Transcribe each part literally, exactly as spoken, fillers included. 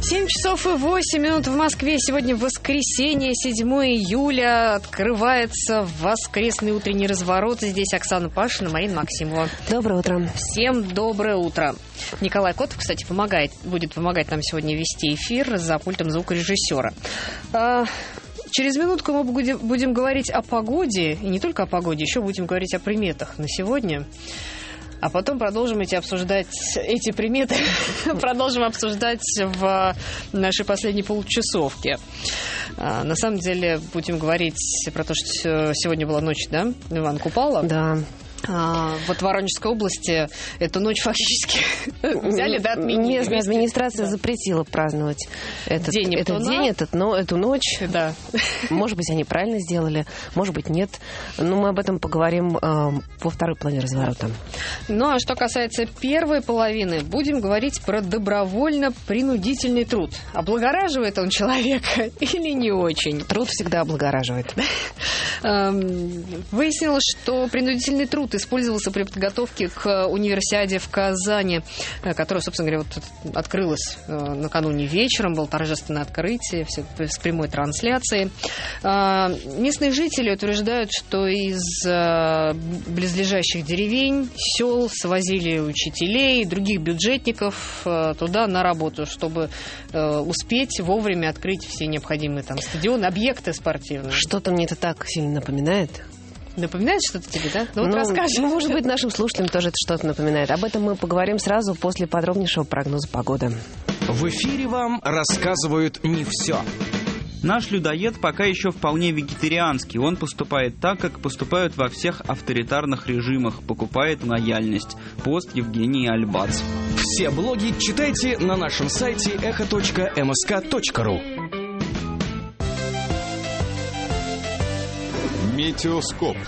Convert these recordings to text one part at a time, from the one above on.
семь часов и восемь минут в Москве. Сегодня воскресенье, седьмое июля. Открывается воскресный утренний разворот. Здесь Оксана Пашина, Марина Максимова. Доброе утро. Всем доброе утро. Николай Котов, кстати, помогает, будет помогать нам сегодня вести эфир за пультом звукорежиссера. А, через минутку мы будем, будем говорить о погоде. И не только о погоде, еще будем говорить о приметах на сегодня. А потом продолжим эти обсуждать, эти приметы продолжим обсуждать в нашей последней получасовке. А, на самом деле будем говорить про то, что сегодня была ночь, да, Иван Купала. Да. А, вот в Воронежской области эту ночь фактически взяли, да, отменили. Местная администрация да. запретила праздновать этот день, этот, день этот, но эту ночь. Да. Может быть, они правильно сделали, может быть, нет. Но мы об этом поговорим э, во второй половине разворота. Ну, а что касается первой половины, будем говорить про добровольно-принудительный труд. Облагораживает он человека или не очень? Труд всегда облагораживает. Выяснилось, что принудительный труд использовался при подготовке к универсиаде в Казани, которая, собственно говоря, вот открылась накануне вечером, было торжественное открытие, все с прямой трансляцией. Местные жители утверждают, что из близлежащих деревень, сел свозили учителей и других бюджетников туда на работу, чтобы успеть вовремя открыть все необходимые там стадионы, объекты спортивные. Что-то мне это так сильно напоминает. Напоминает что-то тебе, да? Ну, вот ну, расскажи. Ну, может быть, нашим слушателям тоже это что-то напоминает. Об этом мы поговорим сразу после подробнейшего прогноза погоды. В эфире вам рассказывают не все. Наш людоед пока еще вполне вегетарианский. Он поступает так, как поступают во всех авторитарных режимах. Покупает лояльность. Пост Евгений Альбац. Все блоги читайте на нашем сайте эхо точка эм эс ка точка ру. Метеоскоп.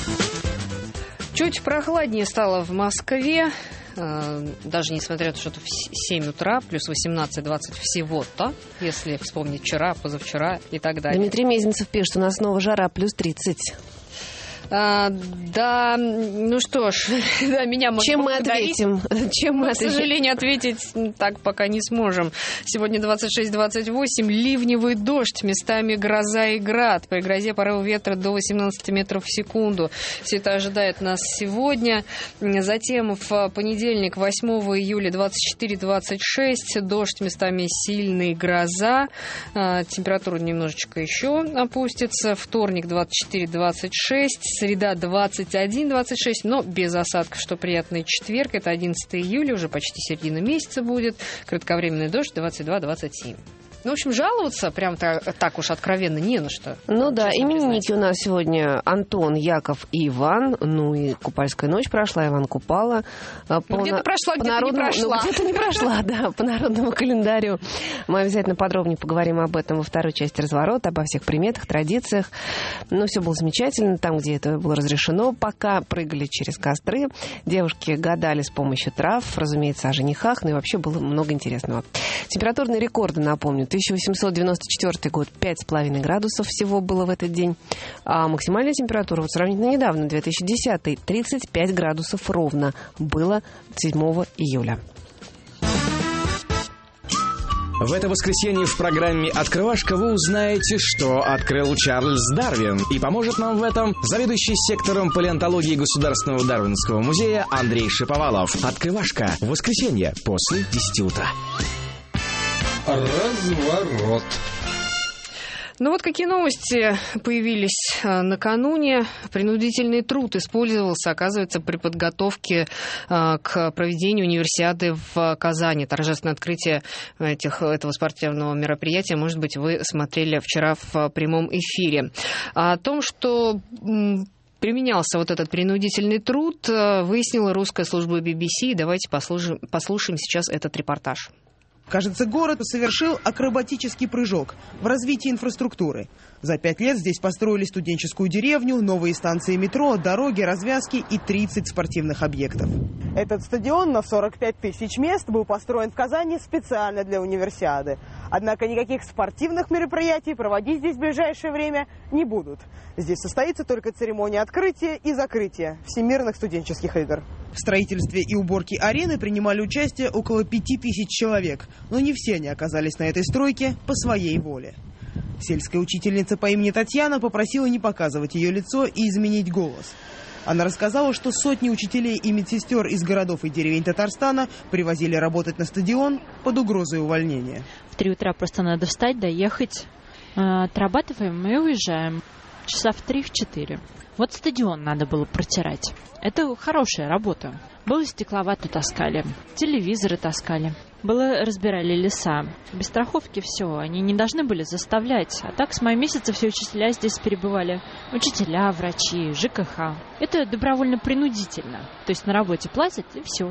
Чуть прохладнее стало в Москве. Даже несмотря на то, что в семь утра, плюс восемнадцать-двадцать всего-то, если вспомнить вчера, позавчера и так далее. Дмитрий Мезенцев пишет, у нас снова жара, плюс тридцать. А, да, ну что ж, да, меня можно Чем мы ответим? Чем мы, к сожалению, ответить так пока не сможем. Сегодня двадцать шесть двадцать восемь, ливневый дождь, местами гроза и град. При грозе порывы ветра до восемнадцать метров в секунду. Все это ожидает нас сегодня. Затем в понедельник, восьмого июля, двадцать четыре двадцать шесть, дождь, местами сильный, гроза. Температура немножечко еще опустится. Вторник, двадцать четыре двадцать шесть. Среда двадцать один двадцать шесть, но без осадков, что приятный четверг. Это одиннадцатого июля, уже почти середина месяца будет. Кратковременный дождь двадцать два двадцать семь. Ну, в общем, жаловаться прям так, так уж откровенно не на что. Ну да, именинники у нас сегодня Антон, Яков и Иван. Ну и купальская ночь прошла, Иван Купала. Ну, по где-то на... прошла, по где-то народному... не прошла. Ну, где-то не прошла, да, по народному календарю. Мы обязательно подробнее поговорим об этом во второй части разворота, обо всех приметах, традициях. Ну, все было замечательно, там, где это было разрешено. Пока прыгали через костры, девушки гадали с помощью трав, разумеется, о женихах, ну и вообще было много интересного. Температурные рекорды, напомню, тысяча восемьсот девяносто четвёртый год, пять с половиной градусов всего было в этот день. А максимальная температура, вот сравнительно недавно, две тысячи десятый, тридцать пять градусов ровно было седьмого июля. В это воскресенье в программе «Открывашка» вы узнаете, что открыл Чарльз Дарвин. И поможет нам в этом заведующий сектором палеонтологии Государственного Дарвиновского музея Андрей Шиповалов. «Открывашка» в воскресенье после десяти утра. Разворот. Ну вот какие новости появились накануне. Принудительный труд использовался, оказывается, при подготовке к проведению универсиады в Казани. Торжественное открытие этих, этого спортивного мероприятия, может быть, вы смотрели вчера в прямом эфире. О том, что применялся вот этот принудительный труд, выяснила русская служба би би си. Давайте послушаем, послушаем сейчас этот репортаж. Кажется, город совершил акробатический прыжок в развитии инфраструктуры. За пять лет здесь построили студенческую деревню, новые станции метро, дороги, развязки и тридцать спортивных объектов. Этот стадион на сорок пять тысяч мест был построен в Казани специально для универсиады. Однако никаких спортивных мероприятий проводить здесь в ближайшее время не будут. Здесь состоится только церемония открытия и закрытия Всемирных студенческих игр. В строительстве и уборке арены принимали участие около пяти тысяч человек, но не все они оказались на этой стройке по своей воле. Сельская учительница по имени Татьяна попросила не показывать ее лицо и изменить голос. Она рассказала, что сотни учителей и медсестер из городов и деревень Татарстана привозили работать на стадион под угрозой увольнения. В три утра просто надо встать, доехать, отрабатываем и уезжаем. Часа в три, в четыре. Вот стадион надо было протирать. Это хорошая работа. Было стекловату таскали, телевизоры таскали. Было разбирали леса. Без страховки все. Они не должны были заставлять. А так с мая месяца все учителя здесь перебывали. Учителя, врачи, ЖКХ. Это добровольно-принудительно. То есть на работе платят и все.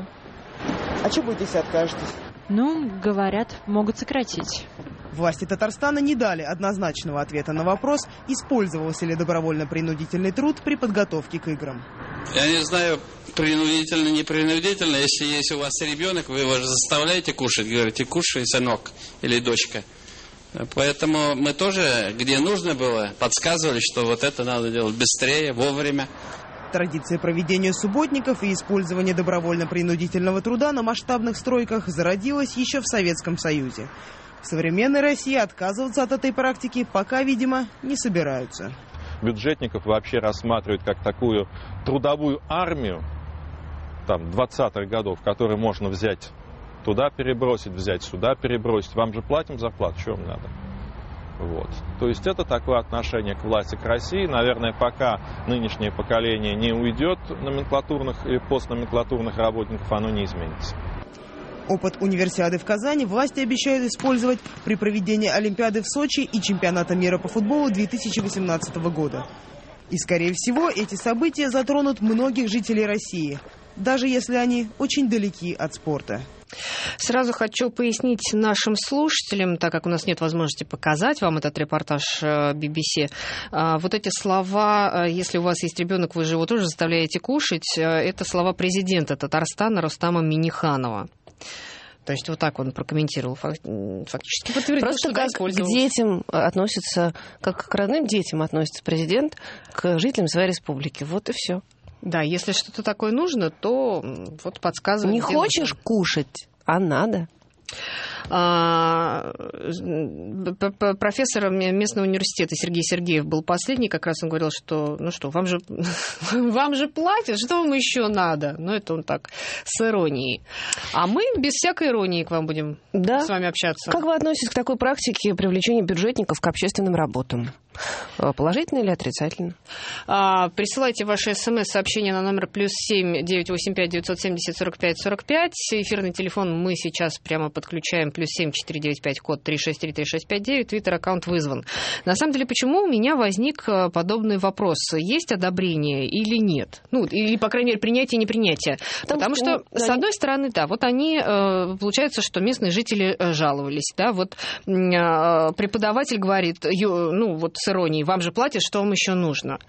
А что будете, если откажетесь? Ну, говорят, могут сократить. Власти Татарстана не дали однозначного ответа на вопрос, использовался ли добровольно-принудительный труд при подготовке к играм. Я не знаю, принудительно, не принудительно. Если есть у вас ребенок, вы его заставляете кушать, говорите, кушай, сынок или дочка. Поэтому мы тоже, где нужно было, подсказывали, что вот это надо делать быстрее, вовремя. Традиция проведения субботников и использования добровольно-принудительного труда на масштабных стройках зародилась еще в Советском Союзе. В современной России отказываться от этой практики пока, видимо, не собираются. Бюджетников вообще рассматривают как такую трудовую армию там, двадцатых годов, которую можно взять туда перебросить, взять сюда перебросить. Вам же платим зарплату, что вам надо? Вот. То есть это такое отношение к власти, к России. Наверное, пока нынешнее поколение не уйдет номенклатурных или постноменклатурных работников, оно не изменится. Опыт универсиады в Казани власти обещают использовать при проведении Олимпиады в Сочи и чемпионата мира по футболу две тысячи восемнадцатого года. И, скорее всего, эти события затронут многих жителей России, даже если они очень далеки от спорта. Сразу хочу пояснить нашим слушателям, так как у нас нет возможности показать вам этот репортаж би би си, вот эти слова, если у вас есть ребенок, вы же его тоже заставляете кушать, это слова президента Татарстана Рустама Минниханова. То есть вот так он прокомментировал, фактически подтвердил, просто что как к детям относится, как к родным детям относится президент к жителям своей республики. Вот и все. Да, если что-то такое нужно, то вот подсказывает. Не хочешь кушать, а надо. А, профессор местного университета Сергей Сергеев был последний, как раз он говорил, что ну что, вам же, вам же платят, что вам еще надо? Ну, это он так, с иронией. А мы без всякой иронии к вам будем да. с вами общаться. Как вы относитесь к такой практике привлечения бюджетников к общественным работам? Положительно или отрицательно? А, присылайте ваши смс-сообщения на номер плюс семь девятьсот восемьдесят пять девятьсот семьдесят сорок пять сорок пять. Эфирный телефон мы сейчас прямо подключаем. Плюс семь четыре девять пять, код три шесть три три шесть пять девять. Твиттер-аккаунт вызван. На самом деле, почему у меня возник подобный вопрос? Есть одобрение или нет? Ну, или, по крайней мере, принятие и непринятие. Там, Потому что, да, с одной стороны, да, вот они, получается, что местные жители жаловались, да, вот преподаватель говорит, ну, вот с иронией, вам же платят, что вам еще нужно?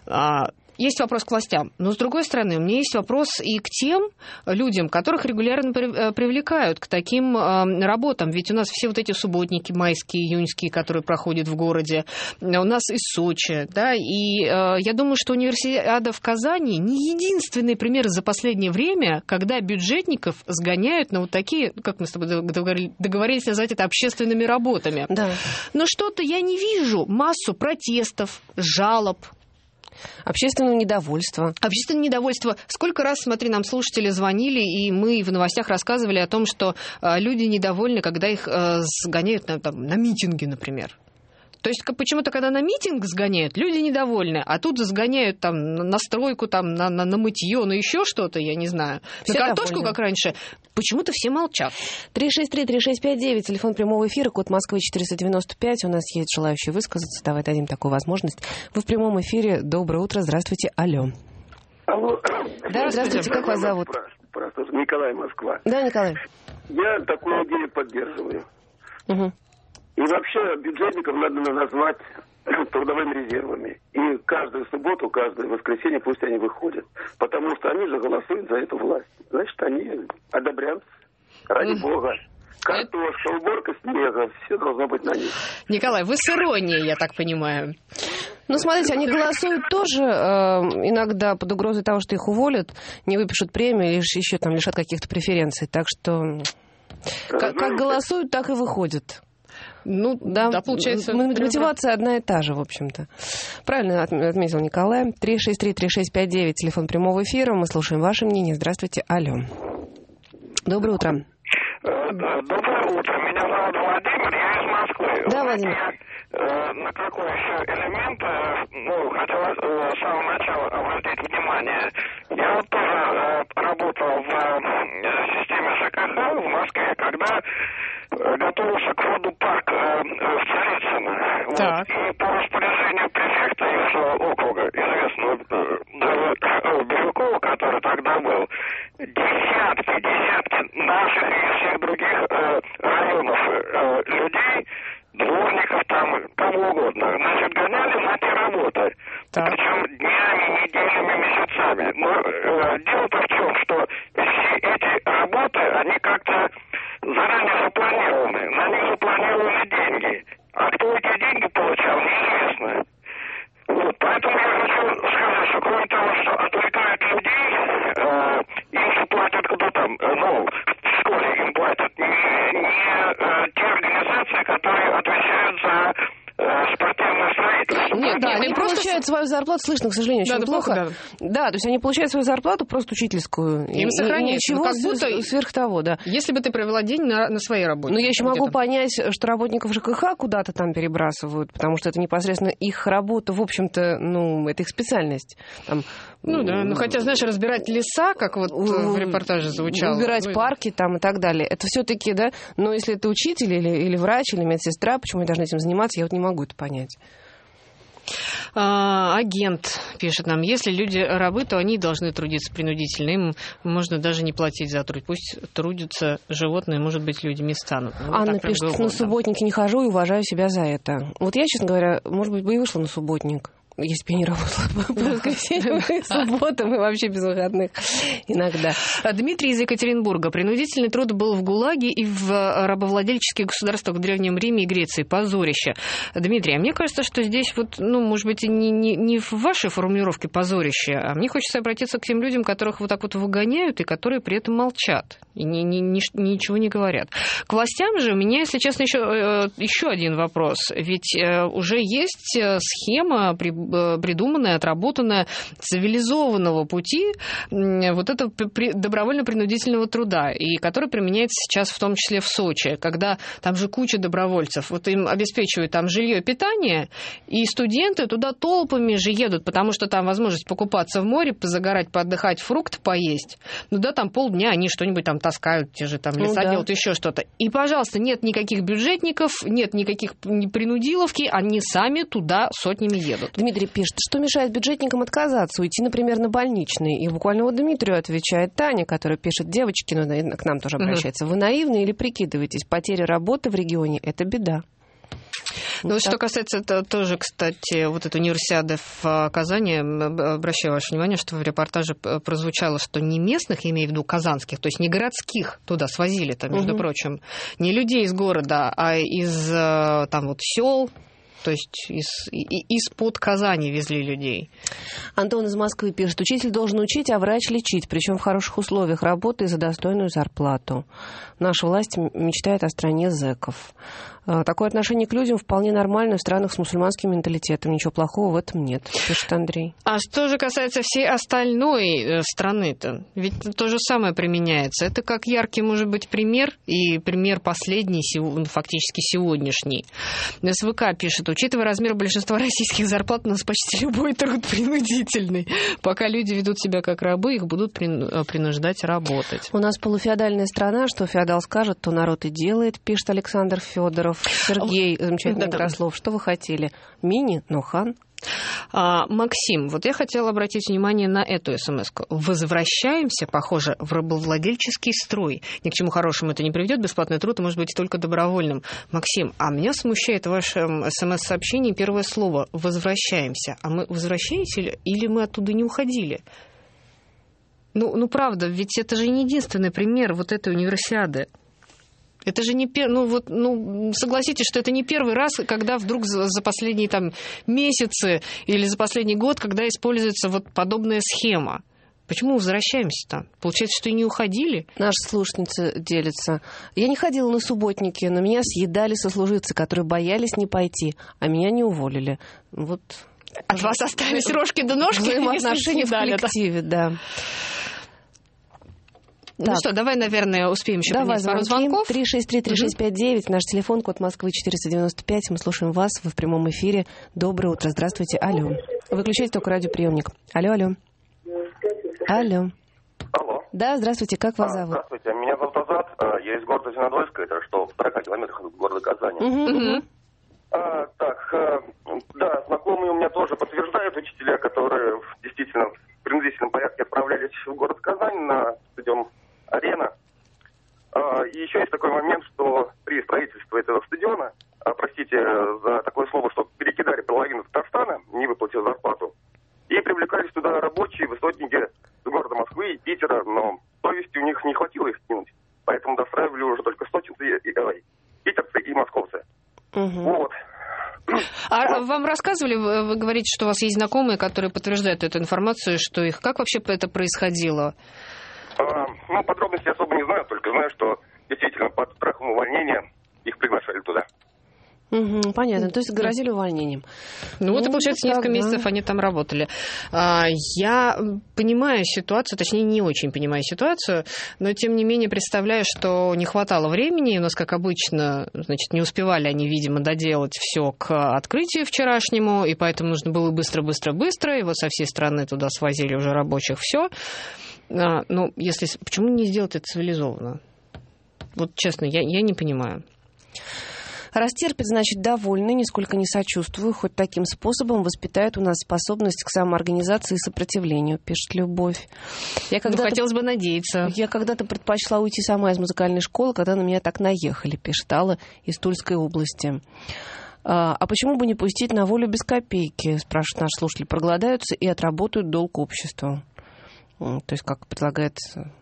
Есть вопрос к властям. Но, с другой стороны, у меня есть вопрос и к тем людям, которых регулярно привлекают к таким работам. Ведь у нас все вот эти субботники майские, июньские, которые проходят в городе. У нас и Сочи. Да? И я думаю, что универсиада в Казани не единственный пример за последнее время, когда бюджетников сгоняют на вот такие, как мы с тобой договорились назвать это, общественными работами. Да. Но что-то я не вижу массу протестов, жалоб. Общественное недовольство. Общественное недовольство. Сколько раз, смотри, нам слушатели звонили, и мы в новостях рассказывали о том, что люди недовольны, когда их сгоняют на, там, на митинги, например. То есть почему-то, когда на митинг сгоняют, люди недовольны, а тут сгоняют там на стройку, там, на, на, на мытье, на еще что-то, я не знаю. Все на картошку, довольны. Как раньше. Почему-то все молчат. три шесть три три шесть пять девять, телефон прямого эфира, код Москвы четыреста девяносто пять. У нас есть желающие высказаться. Давай дадим такую возможность. Вы в прямом эфире. Доброе утро. Здравствуйте. Алло. Алло. Да, здравствуйте. Как вас зовут? Просто Николай, Москва. Да, Николай. Я такую идею поддерживаю. Угу. И вообще бюджетников надо назвать трудовыми резервами. И каждую субботу, каждое воскресенье пусть они выходят. Потому что они же голосуют за эту власть. Значит, они одобрят. Ради mm. Бога. Картошка, уборка снега, все должно быть на них. Николай, вы с иронией, я так понимаю. Ну, смотрите, они голосуют тоже э, иногда под угрозой того, что их уволят, не выпишут премию или еще там лишат каких-то преференций. Так что как, как голосуют, так и выходят. Ну, да, да получается. Мотивация одна и та же, в общем-то. Правильно отметил Николай. три шесть три три шесть пять девять, телефон прямого эфира. Мы слушаем ваше мнение. Здравствуйте. Алло. Доброе утро. Доброе утро. Меня зовут Владимир, я из Москвы. Да, Владимир. На какой еще элемент, ну, хотел с самого начала обратить внимание. Я вот тоже работал в системе ЖКХ в Москве, когда готовился к вводу парк в Царицыно. Вот. И по распоряжению префекта из округа, известного Бирюкова, который тогда был, десятки, десятки наших и всех других районов людей, дворников там, кого угодно, значит, гоняли на те работы. Так. Причем днями, неделями, месяцами. Но э, дело-то в чем, что все эти работы, они как-то заранее запланированы. На них запланированы деньги. А кто эти деньги получал, неизвестно. Вот, поэтому я хочу сказать, что кроме того, что отвлекают людей, э, им же платят кто там, э, ну, в школе им платят не, не э, те организации, которые отвечают за спортивное строительство. Нет, да, они просто получают свою зарплату, слышно, к сожалению, очень да, плохо. плохо да. да, то есть они получают свою зарплату просто учительскую. Им сохраняют. Ничего как будто сверх того, да. Если бы ты провела день на, на своей работе. Но я еще могу понять, что работников ЖКХ куда-то там перебрасывают, потому что это непосредственно их работа, в общем-то, ну, это их специальность. Там, ну да, ну хотя, знаешь, разбирать леса, как вот в репортаже звучало. Убирать парки там и так далее. Это все-таки, да, но если ты учитель или, или врач, или медсестра, почему они должны этим заниматься, я вот не могу это понять. А, агент пишет нам, если люди рабы, то они должны трудиться принудительно. Им можно даже не платить за труд. Пусть трудятся животные, может быть, людьми станут. Ну, Анна пишет, на субботники не хожу и уважаю себя за это. Вот я, честно говоря, может быть, бы и вышла на субботник. Если бы я не работала по воскресеньям и субботам, и вообще без выходных иногда. Дмитрий из Екатеринбурга. Принудительный труд был в ГУЛАГе и в рабовладельческих государствах в Древнем Риме и Греции. Позорище. Дмитрий, а мне кажется, что здесь вот, ну, может быть, не, не, не в вашей формулировке позорище, а мне хочется обратиться к тем людям, которых вот так вот выгоняют и которые при этом молчат и ни, ни, ни, ничего не говорят. К властям же у меня, если честно, еще, еще один вопрос. Ведь уже есть схема при придуманная, отработанная цивилизованного пути вот этого добровольно-принудительного труда, и который применяется сейчас в том числе в Сочи, когда там же куча добровольцев, вот им обеспечивают там жилье, питание, и студенты туда толпами же едут, потому что там возможность покупаться в море, позагорать, поотдыхать, фрукты поесть. Ну да, там полдня они что-нибудь там таскают, те же там леса, ну, да. делают еще что-то. И, пожалуйста, нет никаких бюджетников, нет никаких принудиловки, они сами туда сотнями едут. Дмитрий пишет, что мешает бюджетникам отказаться, уйти, например, на больничный. И буквально вот Дмитрию отвечает Таня, которая пишет, девочки, ну, к нам тоже обращается, угу. вы наивны или прикидываетесь? Потеря работы в регионе – это беда. Ну, вот что касается это, тоже, кстати, вот этой универсиады в Казани, обращаю ваше внимание, что в репортаже прозвучало, что не местных, я имею в виду казанских, то есть не городских туда свозили-то, между угу. прочим, не людей из города, а из там вот сел. То есть из, из-под Казани везли людей. Антон из Москвы пишет, учитель должен учить, а врач лечить, причем в хороших условиях работы и за достойную зарплату. Наша власть мечтает о стране зэков. Такое отношение к людям вполне нормально в странах с мусульманским менталитетом. Ничего плохого в этом нет, пишет Андрей. А что же касается всей остальной страны-то? Ведь то же самое применяется. Это как яркий, может быть, пример, и пример последний, фактически сегодняшний. СВК пишет, учитывая размер большинства российских зарплат, у нас почти любой труд принудительный. Пока люди ведут себя как рабы, их будут принуждать работать. У нас полуфеодальная страна, что феодал скажет, то народ и делает, пишет Александр Федоров. Сергей, замечательный Краслов, что вы хотели? Мини, но хан. А, Максим, вот я хотела обратить внимание на эту смс-ку. Возвращаемся, похоже, в рабовладельческий строй. Ни к чему хорошему это не приведет. Бесплатный труд может быть только добровольным. Максим, а меня смущает в вашем смс-сообщении первое слово «возвращаемся». А мы возвращаемся или мы оттуда не уходили? Ну, ну, правда, ведь это же не единственный пример вот этой универсиады. Это же не пер... ну вот, ну согласитесь, что это не первый раз, когда вдруг за, за последние там месяцы или за последний год, когда используется вот подобная схема. Почему возвращаемся-то? Получается, что и не уходили? Наша слушательница делится. Я не ходила на субботники, но меня съедали сослуживцы, которые боялись не пойти, а меня не уволили. Вот. От вас остались рожки до ножки? Взаимоотношения в коллективе, да. Ну так. Что, давай, наверное, успеем еще давай, принять пару звонков. три шесть три три шесть пять девять, наш телефон, код Москвы четыреста девяносто пять. Мы слушаем вас, вы в прямом эфире. Доброе утро, здравствуйте, алло. Выключайте только радиоприемник. Алло, алло. Алло. Алло. Да, здравствуйте, как вас а, зовут? Здравствуйте, меня зовут Азат, я из города Зеленодольска, это что, в сорока километрах от города Казани. Uh-huh. А, так, да, знакомые у меня тоже подтверждают, учителя, которые действительно в принудительном порядке отправлялись в город Казань на стадион «Арена». А, и еще есть такой момент, что при строительстве этого стадиона, а, простите за такое слово, что перекидали половину Татарстана, не выплатив зарплату, и привлекались туда рабочие, высотники с города Москвы и Питера, но совести у них не хватило их кинуть. Поэтому достраивали уже только сочинцы, и, и, и, питерцы и московцы. Угу. Вот. А вот. Вам рассказывали, вы, вы говорите, что у вас есть знакомые, которые подтверждают эту информацию, что их... Как вообще это происходило? А, ну, подробностей особо не знаю, только знаю, что действительно под страхом увольнения их приглашали туда. Угу, понятно, то есть грозили увольнением. Ну, вот, ну, и получается, несколько да. месяцев они там работали. Я понимаю ситуацию, точнее, не очень понимаю ситуацию, но, тем не менее, представляю, что не хватало времени. У нас, как обычно, значит, не успевали они, видимо, доделать все к открытию вчерашнему, и поэтому нужно было быстро-быстро-быстро, и вот со всей страны туда свозили уже рабочих все. Ну, если... Почему не сделать это цивилизованно? Вот, честно, я, я не понимаю. Растерпит, значит, довольны, нисколько не сочувствую, хоть таким способом воспитает у нас способность к самоорганизации и сопротивлению, пишет Любовь. Я когда-то, ну, хотелось бы надеяться. Я когда-то предпочла уйти сама из музыкальной школы, когда на меня так наехали, пишет Алла из Тульской области. А, а почему бы не пустить на волю без копейки, спрашивает наш слушатель, проголодаются и отработают долг обществу. То есть, как предлагает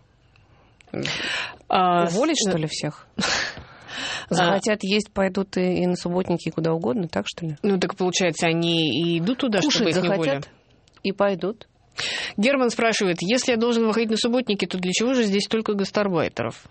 а, уволить, что ли, всех? Захотят а... есть, пойдут и, и на субботники, и куда угодно, так что ли? Ну, так получается, они и идут туда, кушать чтобы их захотят, не уволили. И пойдут. Герман спрашивает, если я должен выходить на субботники, то для чего же здесь только гастарбайтеров?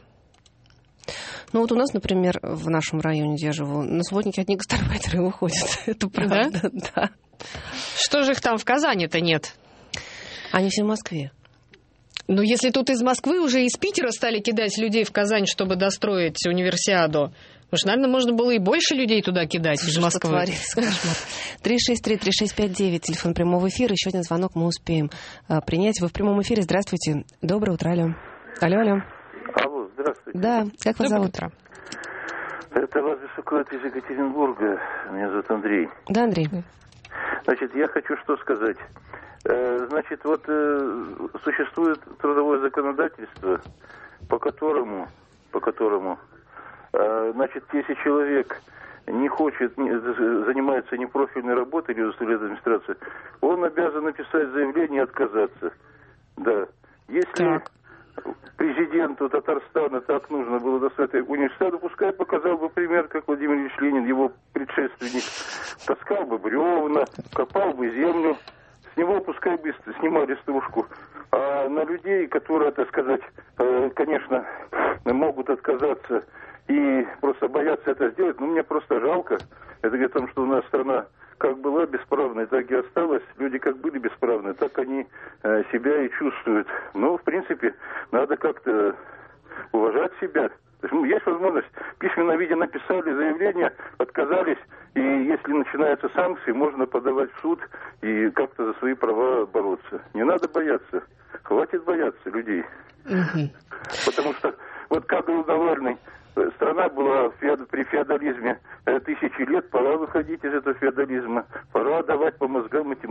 Ну, вот у нас, например, в нашем районе, где я живу, на субботники одни гастарбайтеры выходят. Это правда, да? Да. Что же их там в Казани-то нет? Они все в Москве. Ну, если тут из Москвы уже из Питера стали кидать людей в Казань, чтобы достроить универсиаду, уж, наверное, можно было и больше людей туда кидать из Москвы. три шесть три три шесть пять девять, телефон прямого эфира. Еще один звонок мы успеем а, принять. Вы в прямом эфире. Здравствуйте. Доброе утро, алло. Алло, алло. Алло, здравствуйте. Да, как вас зовут? Утро. Это вас беспокоит из Екатеринбурга. Меня зовут Андрей. Да, Андрей. Значит, я хочу что сказать. Значит, вот э, существует трудовое законодательство, по которому, по которому, э, значит, если человек не хочет, не, занимается непрофильной работой или заставляет администрацию, он обязан написать заявление и отказаться. Да. Если так. президенту Татарстана так нужно было достать университет, пускай показал бы пример, как Владимир Ильич Ленин, его предшественник, таскал бы бревна, копал бы землю. С него пускай быстро снимали стружку. А на людей, которые, так сказать, конечно, могут отказаться и просто боятся это сделать, ну, мне просто жалко. Это говорит о том, что у нас страна как была бесправной, так и осталась. Люди как были бесправны, так они себя и чувствуют. Но, в принципе, надо как-то уважать себя. Есть возможность, в письменном виде написали заявление, отказались, и если начинаются санкции, можно подавать в суд и как-то за свои права бороться. Не надо бояться, хватит бояться людей. Угу. Потому что, вот как говорил Навальный, страна была при феодализме тысячи лет, пора выходить из этого феодализма, пора давать по мозгам этим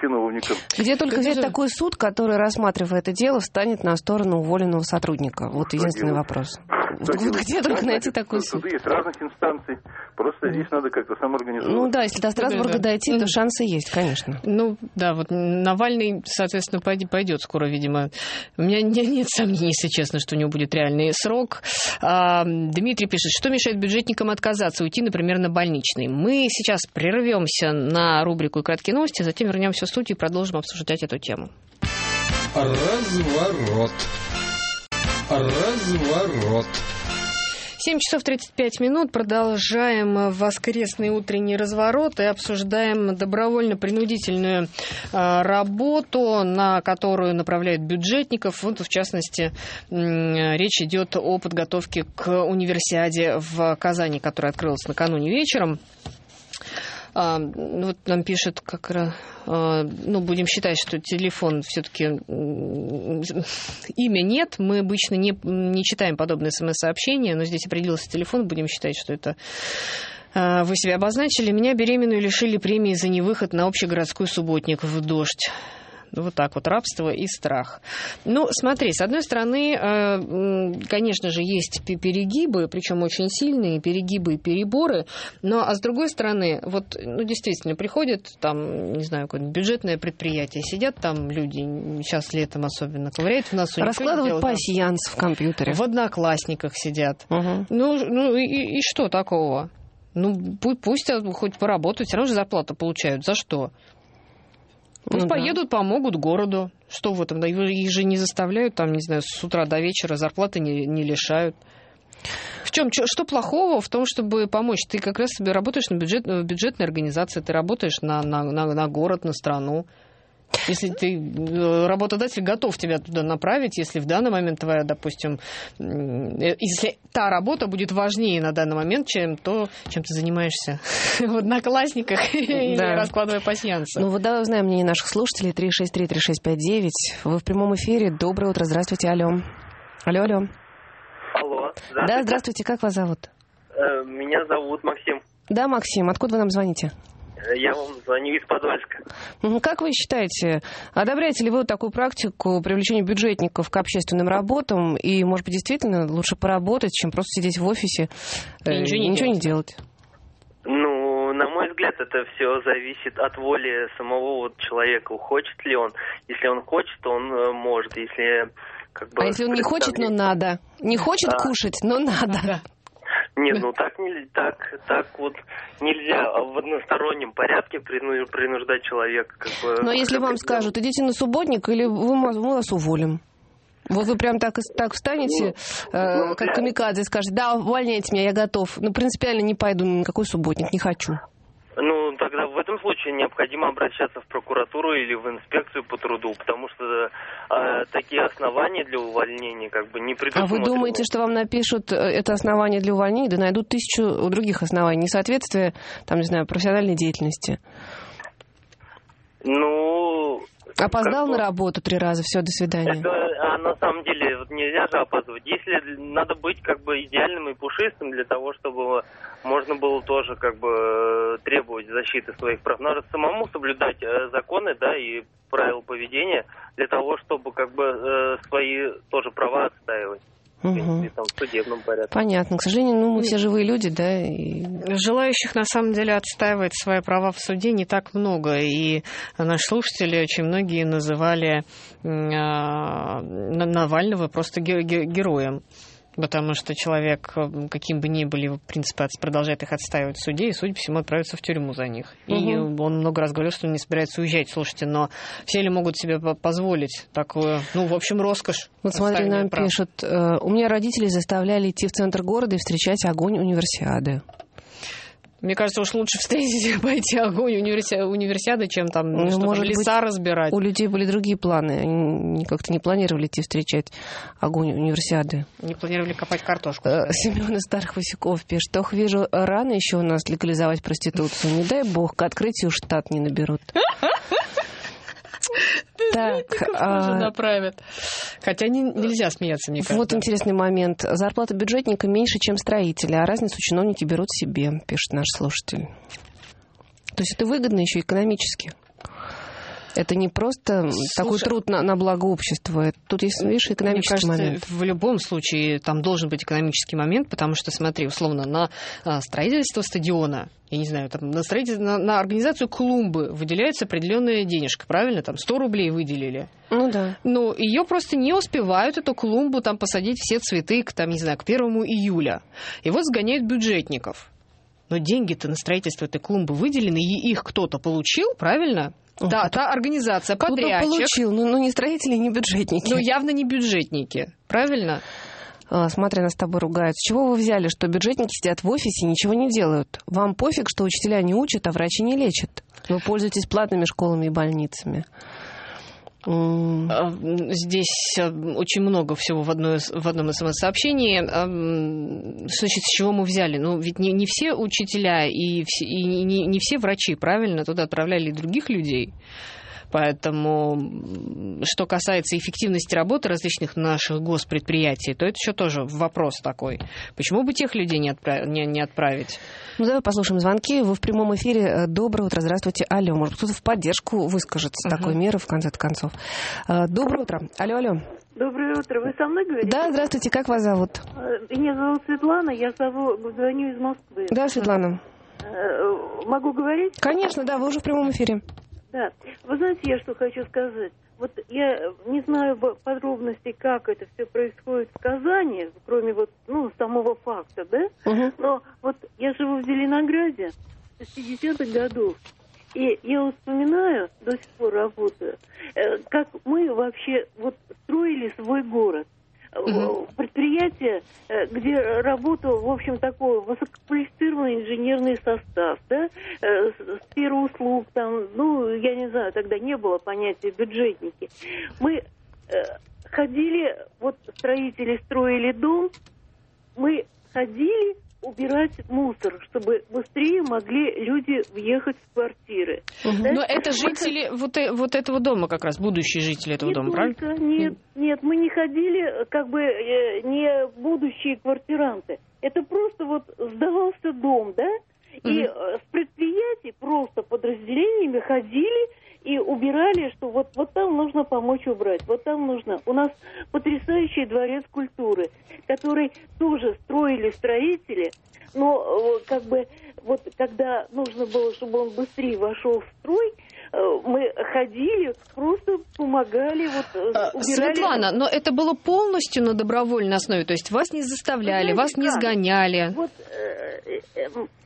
чиновникам. Где только взять такой суд, который, рассматривая это дело, встанет на сторону уволенного сотрудника? Вот единственный вопрос. Где только найти такой суд? Суды есть разных инстанций. Просто здесь надо как-то самоорганизовать. Ну да, если до Страсбурга дойти, то шансы есть, конечно. Ну да, вот Навальный, соответственно, пойдет скоро, видимо. У меня нет сомнений, если честно, что у него будет реальный срок. Дмитрий пишет, что мешает бюджетникам отказаться, уйти, например, на больничный. Мы сейчас прервемся на рубрику «Краткие новости», затем вернемся в студию и продолжим обсуждать эту тему. Разворот. Разворот. семь часов тридцать пять минут. Продолжаем воскресный утренний разворот и обсуждаем добровольно-принудительную а, работу, на которую направляют бюджетников. Вот, в частности, м, речь идет о подготовке к универсиаде в Казани, которая открылась накануне вечером. А, вот нам пишет, как, а, ну, будем считать, что телефон все-таки имя нет. Мы обычно не, не читаем подобные смс-сообщения, но здесь определился телефон. Будем считать, что это а, вы себя обозначили. Меня беременную лишили премии за невыход на общегородской субботник в дождь. Вот так вот, рабство и страх. Ну, смотри, с одной стороны, конечно же, есть перегибы, причем очень сильные перегибы и переборы, но, а с другой стороны, вот, ну, действительно, приходят там, не знаю, какое-нибудь бюджетное предприятие, сидят там люди, сейчас летом особенно, ковыряют в носу. Раскладывают пасьянс в компьютере. В Одноклассниках сидят. Угу. Ну, ну и, и что такого? Ну, пусть, пусть хоть поработают, все равно же зарплату получают. За что? Пусть ну, поедут, да. помогут городу. Что в этом? Да, их же не заставляют, там, не знаю, с утра до вечера, зарплаты не, не лишают. В чем, что, что плохого в том, чтобы помочь? Ты как раз себе работаешь на бюджет, бюджетной организации, ты работаешь на, на, на, на город, на страну. Если ты, работодатель готов тебя туда направить, если в данный момент твоя, допустим, если та работа будет важнее на данный момент, чем то, чем ты занимаешься в Одноклассниках или раскладывая пасьянсы. Ну вот давай узнаем мнение наших слушателей. три шесть три три шесть пять девять. Вы в прямом эфире. Доброе утро. Здравствуйте. Алло. Алло, алло. Алло. Здравствуйте. Да, здравствуйте. Как вас зовут? Меня зовут Максим. Да, Максим. Откуда вы нам звоните? Я вам звоню из Подольска. Как вы считаете, одобряете ли вы такую практику привлечения бюджетников к общественным работам? И, может быть, действительно лучше поработать, чем просто сидеть в офисе и э, ничего, не, ничего не делать? Ну, на мой взгляд, это все зависит от воли самого вот человека. Хочет ли он? Если он хочет, то он э, может. Если, как бы, а если он не хочет, но надо? Не хочет да. кушать, но надо? Нет, ну так, не, так, так вот нельзя в одностороннем порядке принуждать человека. Как бы, но если вам скажут, идите на субботник, или вы, мы вас уволим? Вот вы прям так, так встанете, ну, э, ну, как я... камикадзе, и скажете, да, увольняйте меня, я готов. Ну, принципиально не пойду ни на какой субботник, не хочу. Ну, тогда в этом случае необходимо обращаться в прокуратуру или в инспекцию по труду, потому что э, такие основания для увольнения как бы не предусмотрены. А вы думаете, что вам напишут это основание для увольнения, да найдут тысячу других оснований, несоответствие, там, не знаю, профессиональной деятельности? Ну... Опоздал на работу три раза, все, до свидания. Это, а на самом деле вот нельзя же опаздывать. Если надо быть как бы идеальным и пушистым для того, чтобы можно было тоже как бы требовать защиты своих прав. Надо самому соблюдать законы, да, и правила поведения для того, чтобы как бы свои тоже права отстаивать. В принципе, там, в судебном порядке. Понятно. К сожалению, ну, мы все живые люди, да. И... Желающих, на самом деле, отстаивать свои права в суде не так много. И наши слушатели, очень многие называли э, Навального просто ге- ге- героем. Потому что человек, каким бы ни были, в принципе, продолжает их отстаивать в суде, и, судя по всему, отправится в тюрьму за них. Угу. И он много раз говорил, что он не собирается уезжать. Слушайте, но все ли могут себе позволить такую, ну, в общем, роскошь? Вот смотри, нам прав. пишут, у меня родители заставляли идти в центр города и встречать огонь универсиады. Мне кажется, уж лучше встретить, пойти огонь универси... универсиады, чем там, ну, что может там леса быть, разбирать. У людей были другие планы. Они как-то не планировали идти встречать огонь универсиады. Не планировали копать картошку. Семен из Старых Васюков пишет. Ох, вижу, рано еще у нас легализовать проституцию. Не дай бог, к открытию штат не наберут. Так, а... направят. Хотя не, нельзя смеяться, мне кажется. Вот интересный момент. Зарплата бюджетника меньше, чем строителя, а разницу чиновники берут себе, пишет наш слушатель. То есть это выгодно еще экономически. Это не просто Слушай, такой труд на, на благо общества. Тут есть, видишь, экономический мне кажется, момент. В любом случае там должен быть экономический момент, потому что, смотри, условно, на а, строительство стадиона, я не знаю, там, на, строительство, на, на организацию клумбы выделяется определенная денежка, правильно? Там сто рублей выделили. Ну да. Но ее просто не успевают, эту клумбу, там, посадить все цветы к, там, не знаю, к первому июля. И вот сгоняют бюджетников. Но деньги-то на строительство этой клумбы выделены, и их кто-то получил, правильно? Да, та организация, подрядчик. Кто-то получил, но, но не строители, не бюджетники. Ну, явно не бюджетники, правильно? А, смотря, нас с тобой ругают. С чего вы взяли, что бюджетники сидят в офисе и ничего не делают? Вам пофиг, что учителя не учат, а врачи не лечат. Вы пользуетесь платными школами и больницами. Здесь очень много всего в, одной, в одном из сообщений. Значит, с чего мы взяли? Ну, ведь не, не все учителя и, и не, не все врачи, правильно? Туда отправляли и других людей. Поэтому, что касается эффективности работы различных наших госпредприятий, то это еще тоже вопрос такой. Почему бы тех людей не, отправ... не, не отправить? Ну, давай послушаем звонки. Вы в прямом эфире. Доброе утро. Здравствуйте. Алло. Может, кто-то в поддержку выскажется uh-huh. такой меры, в конце концов. Доброе утро. Алло, алло. Доброе утро. Вы со мной говорите? Да, здравствуйте. Как вас зовут? Меня зовут Светлана. Я зову, звоню из Москвы. Да, Светлана. Могу говорить? Конечно, да. Вы уже в прямом эфире. Да. Вы знаете, я что хочу сказать. Вот я не знаю подробностей, как это все происходит в Казани, кроме вот, ну, самого факта, да? Uh-huh. Но вот я живу в Зеленограде с шестидесятых годов, и я вспоминаю, до сих пор работаю, как мы вообще вот строили свой город. Uh-huh. Предприятие, где работал, в общем, такой высококвалифицированный инженерный состав, да, сфера услуг, там, ну, я не знаю, тогда не было понятия бюджетники. Мы э, ходили, вот строители строили дом, мы ходили убирать мусор, чтобы быстрее могли люди въехать в квартиры. Угу. Да? Но это жители вот, вот этого дома как раз, будущие жители этого не дома, только, правильно? Нет, нет, мы не ходили, как бы, э, не будущие квартиранты. Это просто вот сдавался дом, да? Угу. И э, с предприятий просто подразделениями ходили и убирали, что вот, вот там нужно помочь убрать, вот там нужно. У нас потрясающий дворец культуры, который тоже строили строители, но как бы вот когда нужно было, чтобы он быстрее вошел в строй, мы ходили, просто помогали, вот, убирали. Светлана, но это было полностью на добровольной основе, то есть вас не заставляли, знаете, вас не как? сгоняли. Вот э, э,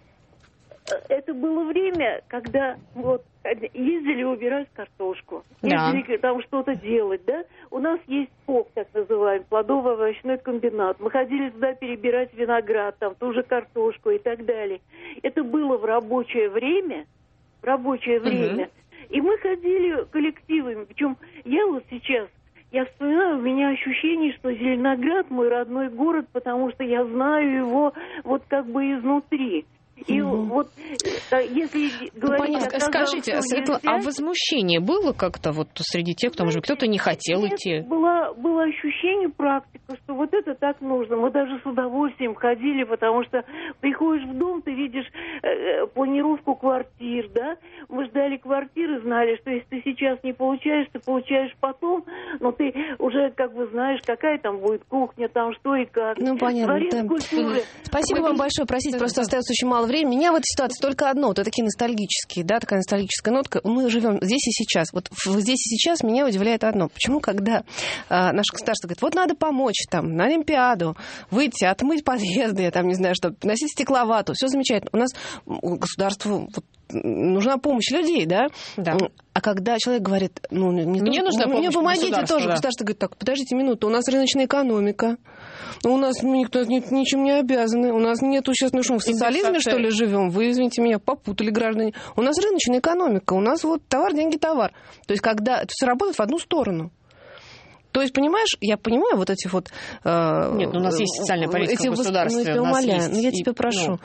это было время, когда вот ездили убирать картошку, ездили да. там что-то делать, да. У нас есть ПОК, так называемый, плодово-овощной комбинат. Мы ходили туда перебирать виноград, там ту же картошку и так далее. Это было в рабочее время, в рабочее время. Uh-huh. И мы ходили коллективами. Причем я вот сейчас, я вспоминаю, у меня ощущение, что Зеленоград мой родной город, потому что я знаю его вот как бы изнутри. И угу. вот, если говорить... Ну, скажите, Светлана, а возмущение было как-то вот среди тех, кто, может быть, кто-то не хотел Нет, идти? Было, было ощущение, практика, что вот это так нужно. Мы даже с удовольствием ходили, потому что приходишь в дом, ты видишь э, планировку квартир, да? Мы ждали квартиры, знали, что если ты сейчас не получаешь, ты получаешь потом, но ты уже как бы знаешь, какая там будет кухня, там что и как. Ну, понятно. Да. Культуры. Спасибо вам большое. Простите, просто остается очень мало времени. Меня в этой ситуации только одно, вот такие ностальгические, да, такая ностальгическая нотка. Мы живем здесь и сейчас. Вот здесь и сейчас меня удивляет одно. Почему, когда а, наше государство говорит, вот надо помочь там на Олимпиаду, выйти, отмыть подъезды, я там не знаю что, носить стекловату, все замечательно. У нас государству вот, нужна помощь людей, да? Да. А когда человек говорит, ну, не мне то, нужна мне помощь помогите тоже, да. государство говорит, так, подождите минуту, у нас рыночная экономика, у нас никто ни, ничем не обязаны, у нас нету сейчас, ну что, мы в социализме, что ли, живем? Вы, извините меня, попутали, граждане. У нас рыночная экономика, у нас вот товар, деньги, товар. То есть, когда это все работает в одну сторону. То есть, понимаешь, я понимаю вот эти вот... Э, Нет, ну, у нас есть социальная политика в государстве. Ну, я тебя умоляю, ну, я тебя прошу.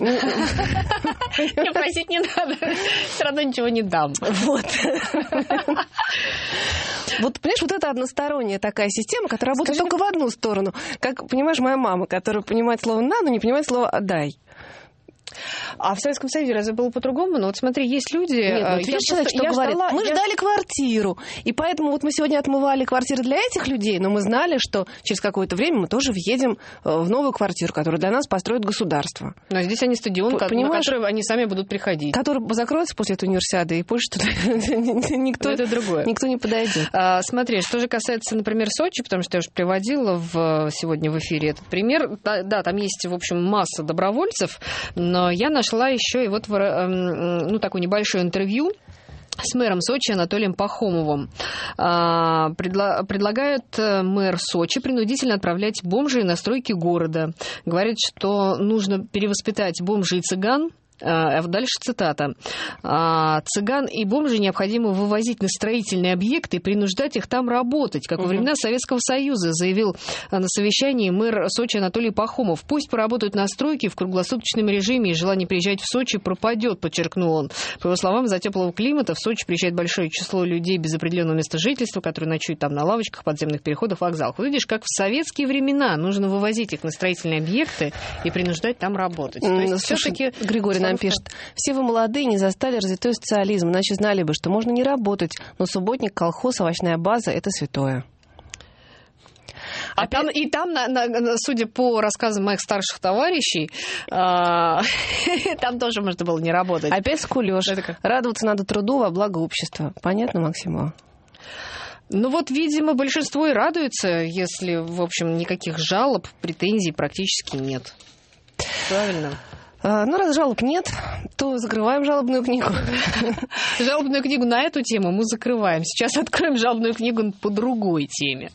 Мне просить не надо, все равно ничего не дам. Вот. Вот, понимаешь, вот это односторонняя такая система, которая работает только в одну сторону. Как, понимаешь, моя мама, которая понимает слово «на», но не понимает слово «отдай». А в Советском Союзе разве было по-другому? Ну вот смотри, есть люди... Нет, вот видишь, человек, что говорит, ждала, мы я... ждали квартиру, и поэтому вот мы сегодня отмывали квартиры для этих людей, но мы знали, что через какое-то время мы тоже въедем в новую квартиру, которую для нас построит государство. Но здесь они стадион, П- на который они сами будут приходить. Который закроется после этой универсиады, и больше туда никто, это другое. никто не подойдет. А, смотри, что же касается, например, Сочи, потому что я уже приводила в, сегодня в эфире этот пример. Да, да, там есть, в общем, масса добровольцев, но я нашла еще и вот ну, такое небольшое интервью с мэром Сочи Анатолием Пахомовым. Предла- предлагают мэр Сочи принудительно отправлять бомжей на стройки города. Говорит, что нужно перевоспитать бомжей и цыган. Дальше цитата. «Цыган и бомжей необходимо вывозить на строительные объекты и принуждать их там работать, как во времена Советского Союза», заявил на совещании мэр Сочи Анатолий Пахомов. «Пусть поработают на стройке в круглосуточном режиме, и желание приезжать в Сочи пропадет», подчеркнул он. По его словам, из-за теплого климата в Сочи приезжает большое число людей без определенного места жительства, которые ночуют там на лавочках, подземных переходах, вокзалах. Вот видишь, как в советские времена нужно вывозить их на строительные объекты и принуждать там работать. То есть, слушай, все-таки... Григорий нам пишет, все вы молодые, не застали развитой социализм, иначе знали бы, что можно не работать, но субботник, колхоз, овощная база – это святое. А там, и там, на, на, судя по рассказам моих старших товарищей, э, там тоже можно было не работать. Опять скулёж. Радоваться надо труду во благо общества. Понятно, Максимова? Ну вот, видимо, большинство и радуется, если, в общем, никаких жалоб, претензий практически нет. Правильно? Ну, раз жалоб нет, то закрываем жалобную книгу. Жалобную книгу на эту тему мы закрываем. Сейчас откроем жалобную книгу по другой теме.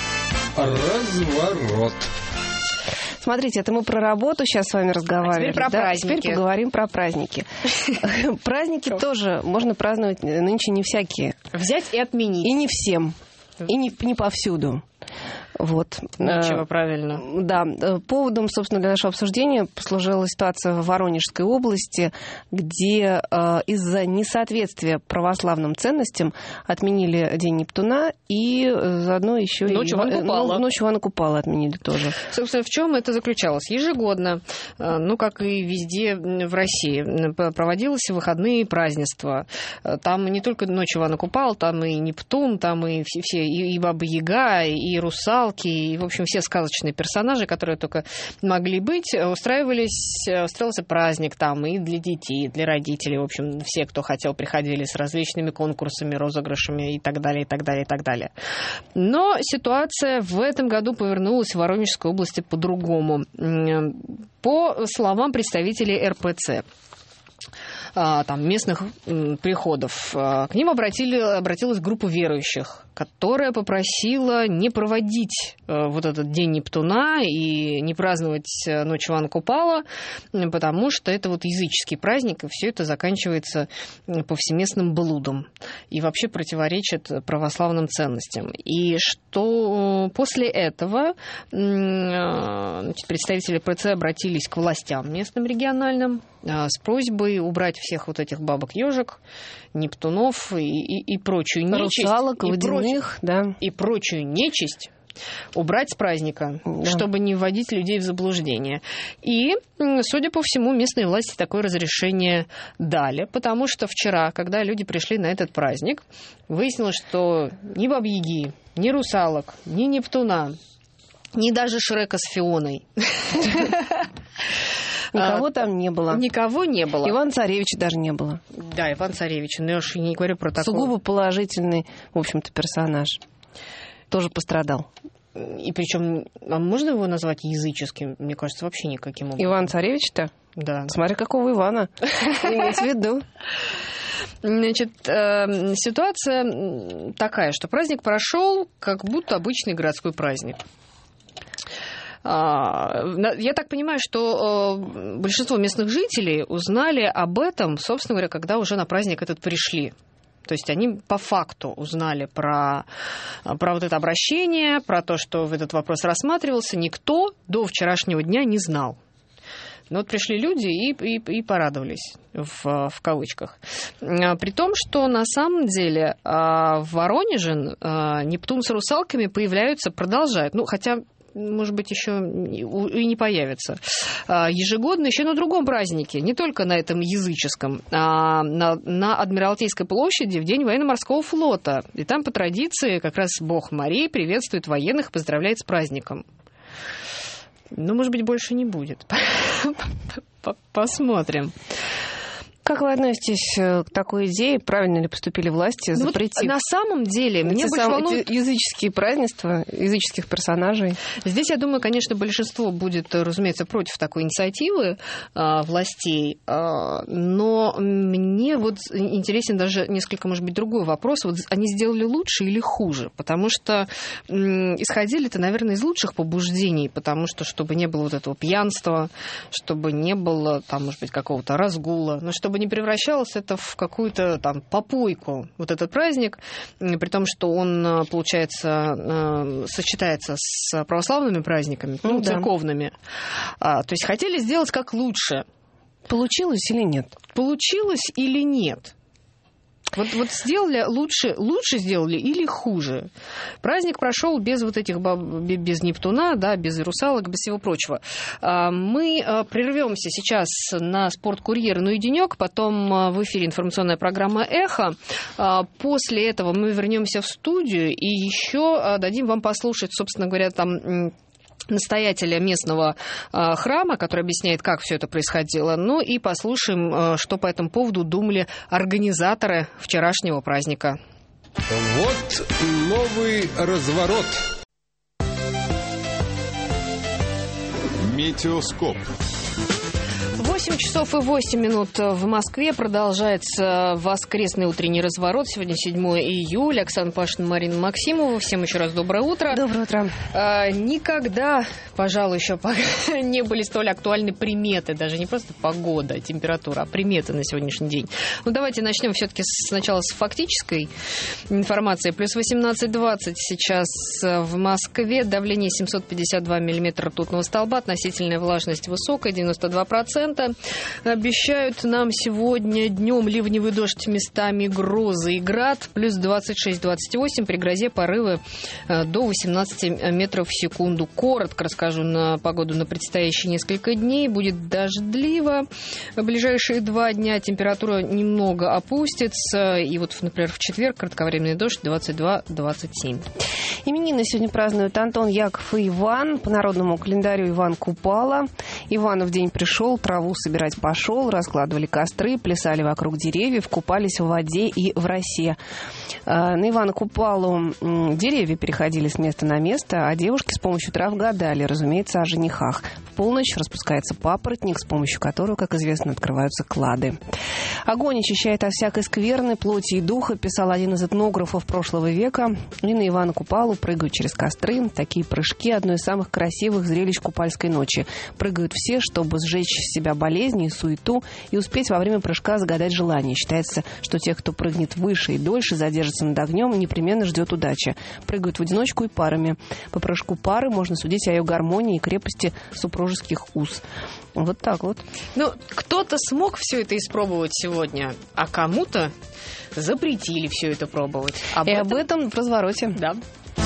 Разворот. Смотрите, это мы про работу сейчас с вами разговаривали. А теперь про да? праздники. Теперь поговорим про праздники. Праздники тоже можно праздновать нынче не всякие. Взять и отменить. И не всем. И не, не повсюду. Вот. Ничего, правильно. Да. Поводом, собственно, для нашего обсуждения послужила ситуация в Воронежской области, где э, из-за несоответствия православным ценностям отменили День Нептуна и заодно еще Ночь и Ивана Купала. Ночь Ивана Купала отменили тоже. Собственно, в чем это заключалось? Ежегодно, ну, как и везде в России, проводилось выходные празднества. Там не только Ночь Ивана Купала, там и Нептун, там и все, и, и Баба Яга, и Русалки, и, в общем, все сказочные персонажи, которые только могли быть, устраивались, устраивался праздник там и для детей, и для родителей. В общем, все, кто хотел, приходили с различными конкурсами, розыгрышами и так далее, и так далее, и так далее. Но ситуация в этом году повернулась в Воронежской области по-другому. По словам представителей эр пэ цэ, там, местных приходов, к ним обратили, обратилась группа верующих, которая попросила не проводить вот этот День Нептуна и не праздновать Ночь Ивана Купала, потому что это вот языческий праздник, и все это заканчивается повсеместным блудом и вообще противоречит православным ценностям. И что после этого значит, представители эр пэ цэ обратились к властям местным региональным с просьбой убрать всех вот этих бабок-ежек, нептунов и, и, и прочую нечисть. Русалок, и водяных, да. И прочую нечисть убрать с праздника, да, чтобы не вводить людей в заблуждение. И, судя по всему, местные власти такое разрешение дали, потому что вчера, когда люди пришли на этот праздник, выяснилось, что ни Бабы-Яги, ни русалок, ни Нептуна, ни даже Шрека с Фионой Никого там не было. Никого не было. Ивана-Царевича даже не было. Да, Иван-Царевич. Но я уж не говорю про такого. Сугубо положительный, в общем-то, персонаж. Тоже пострадал. И причем, а можно его назвать языческим? Мне кажется, вообще никаким образом. Иван-Царевич-то? Да. Смотри, какого Ивана. Имеется в виду. Значит, э, ситуация такая, что праздник прошел, как будто обычный городской праздник. Я так понимаю, что большинство местных жителей узнали об этом, собственно говоря, когда уже на праздник этот пришли. То есть они по факту узнали про, про вот это обращение, про то, что этот вопрос рассматривался. Никто до вчерашнего дня не знал. Но вот пришли люди и, и, и порадовались, в, в кавычках. При том, что на самом деле в Воронеже Нептун с русалками появляются, продолжают. Ну, хотя... может быть, еще и не появится. Ежегодно еще на другом празднике, не только на этом языческом, а на, на Адмиралтейской площади в День военно-морского флота. И там по традиции как раз бог морей приветствует военных и поздравляет с праздником. Ну, может быть, больше не будет. Посмотрим. Как вы относитесь к такой идее? Правильно ли поступили власти, запретив? Вот на самом деле, мне больше волнует... языческие празднества, языческих персонажей. Здесь, я думаю, конечно, большинство будет, разумеется, против такой инициативы а, властей. А, но мне вот интересен даже несколько, может быть, другой вопрос. Вот они сделали лучше или хуже? Потому что м, исходили-то, наверное, из лучших побуждений, потому что, чтобы не было вот этого пьянства, чтобы не было, там, может быть, какого-то разгула, но чтобы не превращалось это в какую-то там попойку, вот этот праздник, при том, что он, получается, сочетается с православными праздниками, ну, ну церковными. Да. А, то есть хотели сделать как лучше. Получилось или нет? Получилось или нет? Вот, вот сделали лучше, лучше сделали или хуже? Праздник прошел без вот этих, без Нептуна, да, без русалок, без всего прочего. Мы прервемся сейчас на «Спорткурьер», ну и денек, потом в эфире информационная программа «Эхо». После этого мы вернемся в студию и еще дадим вам послушать, собственно говоря, там... настоятеля местного э, храма, который объясняет, как все это происходило. Ну и послушаем, э, что по этому поводу думали организаторы вчерашнего праздника. Вот новый разворот. Метеоскоп. восемь часов и восемь минут в Москве. Продолжается воскресный утренний разворот. Сегодня седьмое июля. Оксана Пашина, Марина Максимова. Всем еще раз доброе утро. Доброе утро. А, никогда, пожалуй, еще не были столь актуальны приметы. Даже не просто погода, температура, а приметы на сегодняшний день. Ну, давайте начнем все-таки сначала с фактической информации. Плюс восемнадцать двадцать сейчас в Москве. Давление семьсот пятьдесят два миллиметра ртутного столба. Относительная влажность высокая, девяносто два процента. Обещают нам сегодня днем ливневый дождь, местами грозы и град. Плюс двадцать шесть двадцать восемь. При грозе порывы до восемнадцати метров в секунду. Коротко расскажу на погоду на предстоящие несколько дней. Будет дождливо. В ближайшие два дня температура немного опустится. И вот, например, в четверг кратковременный дождь двадцать два двадцать семь. Именины сегодня празднуют Антон, Яков и Иван. По народному календарю Иван Купала. Иванов день пришел, траву собирать пошел, раскладывали костры, плясали вокруг деревьев, купались в воде и в росе. На Ивана Купалу деревья переходили с места на место, а девушки с помощью трав гадали, разумеется, о женихах. В полночь распускается папоротник, с помощью которого, как известно, открываются клады. Огонь очищает от всякой скверны, плоти и духа, писал один из этнографов прошлого века. И на Ивана Купалу прыгают через костры. Такие прыжки – одно из самых красивых зрелищ купальской ночи. Прыгают все, чтобы сжечь с себя болезни и суету и успеть во время прыжка загадать желание. Считается, что тех, кто прыгнет выше и дольше, задержится над огнем, непременно ждет удача. Прыгают в одиночку и парами. По прыжку пары можно судить о ее гармонии и крепости супружеских уз. Вот так вот. Ну, кто-то смог все это испробовать сегодня, а кому-то запретили все это пробовать. Об и этом... об этом в развороте. Да.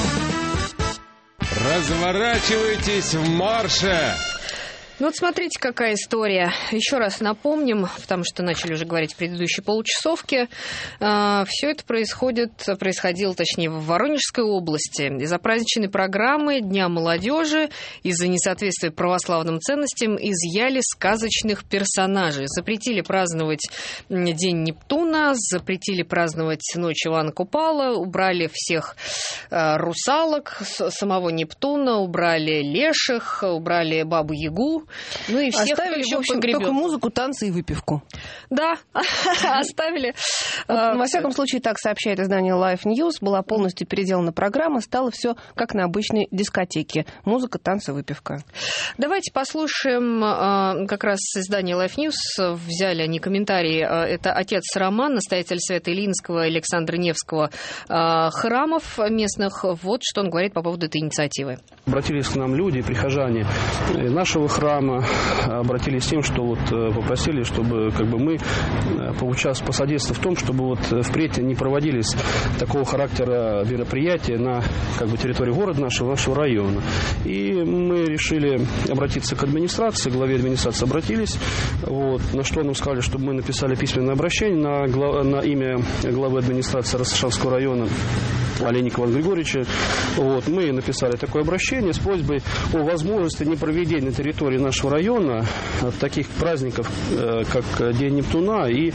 Разворачивайтесь в марше! Ну вот смотрите, какая история. Еще раз напомним, потому что начали уже говорить в предыдущей получасовке. Все это происходит, происходило, точнее, в Воронежской области. Из-за праздничной программы Дня молодежи, из-за несоответствия православным ценностям изъяли сказочных персонажей. Запретили праздновать День Нептуна, запретили праздновать Ночь Ивана Купала, убрали всех русалок, самого Нептуна, убрали леших, убрали Бабу-Ягу. Ну и всех, оставили, еще в общем, только музыку, танцы и выпивку. Да, оставили. Во всяком случае, так сообщает издание Life News. Была полностью переделана программа, стало все как на обычной дискотеке. Музыка, танцы, выпивка. Давайте послушаем как раз издание Life News. Взяли они комментарии. Это отец Роман, настоятель Свято-Илинского и Александро-Невского храмов местных. Вот что он говорит по поводу этой инициативы. Обратились к нам люди, прихожане нашего храма, прямо обратились с тем, что вот попросили, чтобы как бы мы поучаствовали, посодействовали в том, чтобы вот впредь не проводились такого характера мероприятия на как бы территории города нашего, нашего района. И мы решили обратиться к администрации, главе администрации обратились, вот, на что нам сказали, чтобы мы написали письменное обращение на, глав, на имя главы администрации Ростошевского района Олейникова Ивана Григорьевича. Вот, мы написали такое обращение с просьбой о возможности непроведения на территории нашего района таких праздников, как День Нептуна и,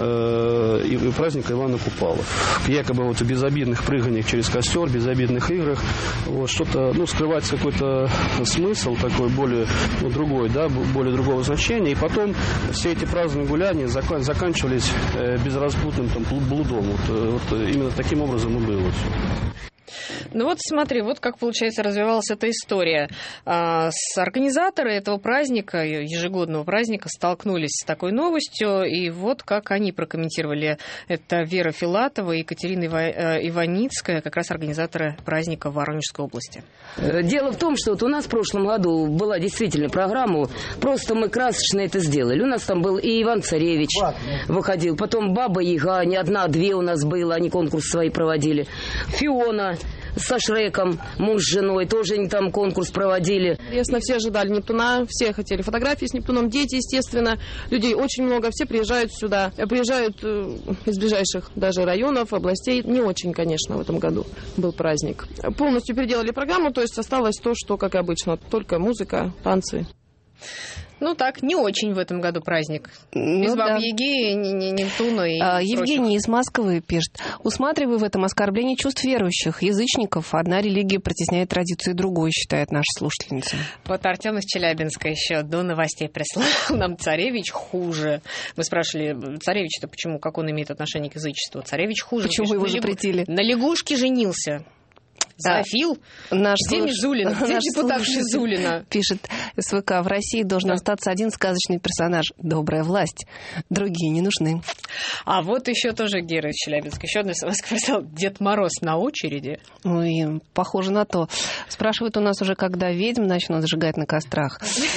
и праздник Ивана Купала. Якобы вот в безобидных прыганиях через костер, безобидных играх, вот, что-то, ну, скрывается какой-то смысл такой более, ну, другой, да, более другого значения. И потом все эти праздные гуляния закан- заканчивались безраспутным там блудом. Вот, вот именно таким образом и было все. Ну вот смотри, вот как, получается, развивалась эта история. С организаторы этого праздника, ежегодного праздника, столкнулись с такой новостью, и вот как они прокомментировали это: Вера Филатова и Екатерина Иваницкая, как раз организаторы праздника в Воронежской области. Дело в том, что вот у нас в прошлом году была действительно программа, просто мы красочно это сделали. У нас там был и Иван Царевич выходил, потом Баба Яга, не одна, а две у нас было, они конкурсы свои проводили. Фиона со Шреком, муж с женой, тоже они там конкурс проводили. Ясно, все ожидали Нептуна, все хотели фотографии с Нептуном, дети, естественно, людей очень много, все приезжают сюда, приезжают из ближайших даже районов, областей. Не очень, конечно, в этом году был праздник. Полностью переделали программу, то есть осталось то, что, как и обычно, только музыка, танцы. Ну так, не очень в этом году праздник. Ну, без Бабы-Яги, Нептуна и а, Евгений из Москвы пишет: усматриваю в этом оскорбление чувств верующих, язычников. Одна религия притесняет традиции другой, считает наша слушательница. Вот Артем из Челябинска еще до новостей прислал нам: царевич хуже. Мы спрашивали, царевич-то почему, как он имеет отношение к язычеству? Царевич хуже. Почему пишет, его запретили? На лягушке женился. Зоофил? Наш Где слуш... Мизулина? Где наш депутат Мизулина? Пишет СВК: в России должен да. остаться один сказочный персонаж — добрая власть. Другие не нужны. А вот еще тоже Гера из Челябинска. Еще одна смс прислал: Дед Мороз на очереди. Ой, похоже на то. Спрашивают у нас уже, когда ведьм начнут сжигать на кострах.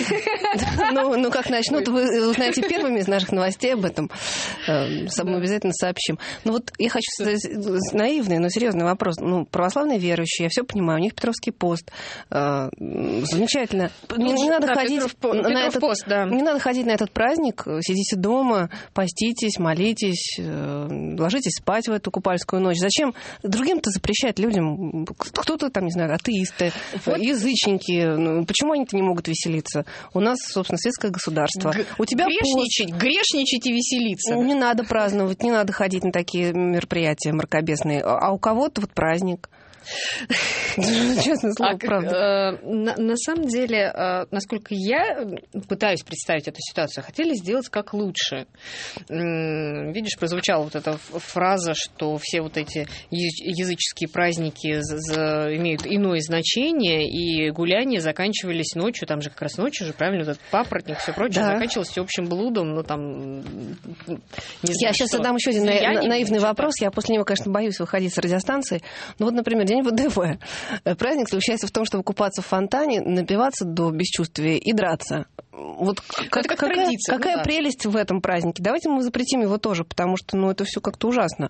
Ну, как начнут, вы узнаете первыми из наших новостей об этом. Мы обязательно сообщим. Ну вот я хочу задать наивный, но серьезный вопрос. Ну, православные верующие, я все понимаю, у них Петровский пост. Замечательно. Не, не надо да, ходить Петров, на Петров этот, пост, да. Не надо ходить на этот праздник. Сидите дома, поститесь, молитесь, ложитесь спать в эту купальскую ночь. Зачем другим-то запрещать людям? Кто-то там, не знаю, атеисты, вот. Язычники. Почему они-то не могут веселиться? У нас, собственно, светское государство. Г- у тебя грешничать, пост. Грешничать и веселиться. Не надо праздновать, не надо ходить на такие мероприятия мракобесные. А у кого-то вот праздник. Честное слово, а, правда. Э, на, на самом деле, э, насколько я пытаюсь представить эту ситуацию, хотели сделать как лучше. М-м, видишь, прозвучала вот эта фраза, что все вот эти языческие праздники за, за, имеют иное значение, и гуляния заканчивались ночью, там же как раз ночью же, правильно, вот этот папоротник, все прочее, да. заканчивалось всеобщим блудом, ну там... Не знаю, я сейчас что. задам еще один на, наивный вопрос, я после него, конечно, боюсь выходить с радиостанции, но вот, например, День ВДВ. Праздник заключается в том, чтобы купаться в фонтане, напиваться до бесчувствия и драться. Вот как, как какая, традиция, какая ну, да. прелесть в этом празднике? Давайте мы запретим его тоже, потому что ну, это все как-то ужасно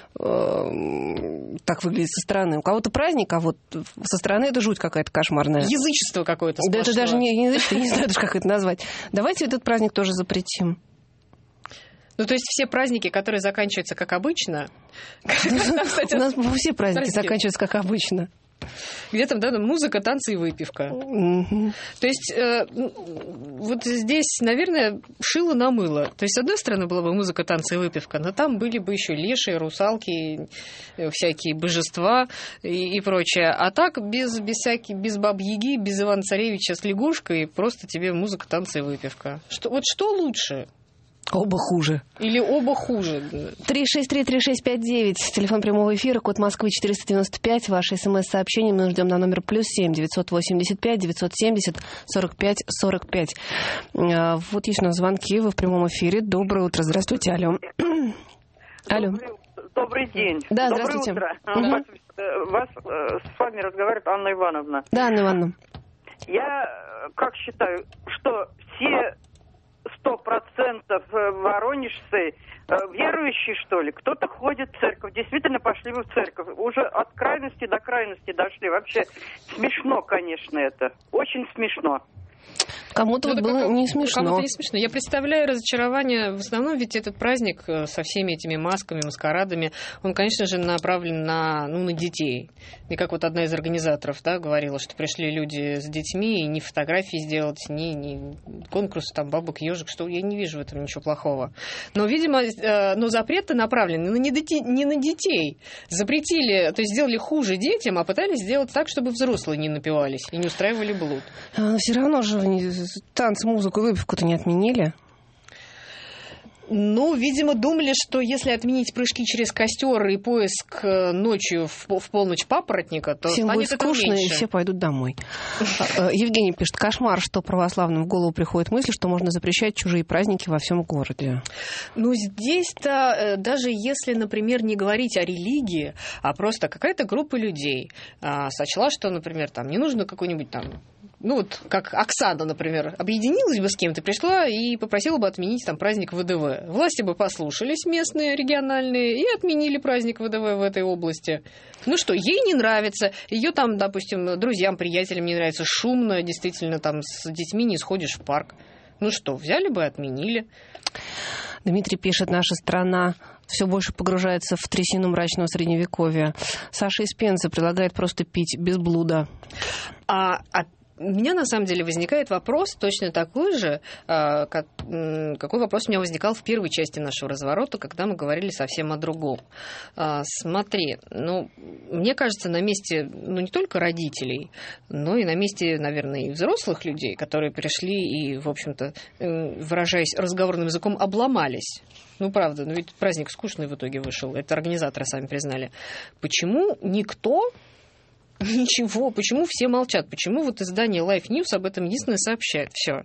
так выглядит со стороны. У кого-то праздник, а вот со стороны это жуть какая-то кошмарная. Язычество какое-то сплошное. Да это даже не, не язычество, не знаю даже, как это назвать. Давайте этот праздник тоже запретим. Ну, то есть все праздники, которые заканчиваются как обычно... У нас все праздники заканчиваются как обычно. Где там, да, музыка, танцы и выпивка. То есть вот здесь, наверное, шило на мыло. То есть, с одной стороны, была бы музыка, танцы и выпивка, но там были бы еще леши, русалки, всякие божества и, и прочее. А так, без, без, всяких, без Бабы-Яги, без Ивана Царевича с лягушкой, просто тебе музыка, танцы и выпивка. Что, вот что лучше? Оба хуже. Или оба хуже. три шесть три три шесть пять девять. Телефон прямого эфира, код Москвы четыреста девяносто пять. Ваши смс-сообщения мы ждем на номер плюс семь девятьсот восемьдесят пять девятьсот семьдесят сорок пять сорок пять. Вот есть у нас звонки, вы в прямом эфире. Доброе утро. Здравствуйте, алло. Алло. Добрый, добрый день. Да, Доброе здравствуйте. Утро. Угу. Вас, вас, с вами разговаривает Анна Ивановна. Да, Анна Ивановна. Я как считаю, что все сто процентов воронежцы верующие, что ли? Кто-то ходит в церковь. Действительно пошли вы в церковь. Уже от крайности до крайности дошли. Вообще смешно, конечно, это. Очень смешно. Кому-то вот было не смешно. Кому-то не смешно. Я представляю разочарование. В основном ведь этот праздник со всеми этими масками, маскарадами, он, конечно же, направлен на, ну, на детей. И как вот одна из организаторов, да, говорила, что пришли люди с детьми, и ни фотографии сделать, ни, ни конкурс там бабок, ежик, что я не вижу в этом ничего плохого. Но, видимо, но запреты направлены не на, детей, не на детей. Запретили, то есть сделали хуже детям, а пытались сделать так, чтобы взрослые не напивались и не устраивали блуд. Но все равно же танцы, музыку, выпивку-то не отменили. Ну, видимо, думали, что если отменить прыжки через костер и поиск ночью в, в полночь папоротника, то всем станет будет скучно, меньше. И все пойдут домой. Евгений пишет: кошмар, что православным в голову приходит мысль, что можно запрещать чужие праздники во всем городе. Ну, здесь-то, даже если, например, не говорить о религии, а просто какая-то группа людей сочла, что, например, там не нужно какой-нибудь там, ну вот как Оксана, например, объединилась бы с кем-то, пришла и попросила бы отменить там праздник ВДВ. Власти бы послушались местные, региональные, и отменили праздник ВДВ в этой области. Ну что, ей не нравится, ее там, допустим, друзьям, приятелям не нравится, шумно, действительно, там с детьми не сходишь в парк. Ну что, взяли бы и отменили. Дмитрий пишет: наша страна все больше погружается в трясину мрачного средневековья. Саша из Пензы предлагает просто пить без блуда. А, а у меня, на самом деле, возникает вопрос точно такой же, как, какой вопрос у меня возникал в первой части нашего разворота, когда мы говорили совсем о другом. Смотри, ну, мне кажется, на месте, ну, не только родителей, но и на месте, наверное, и взрослых людей, которые пришли и, в общем-то, выражаясь разговорным языком, обломались. Ну, правда, ну ведь праздник скучный в итоге вышел, это организаторы сами признали. Почему никто... Ничего, почему все молчат? Почему вот издание Life News об этом единственное сообщает? Все.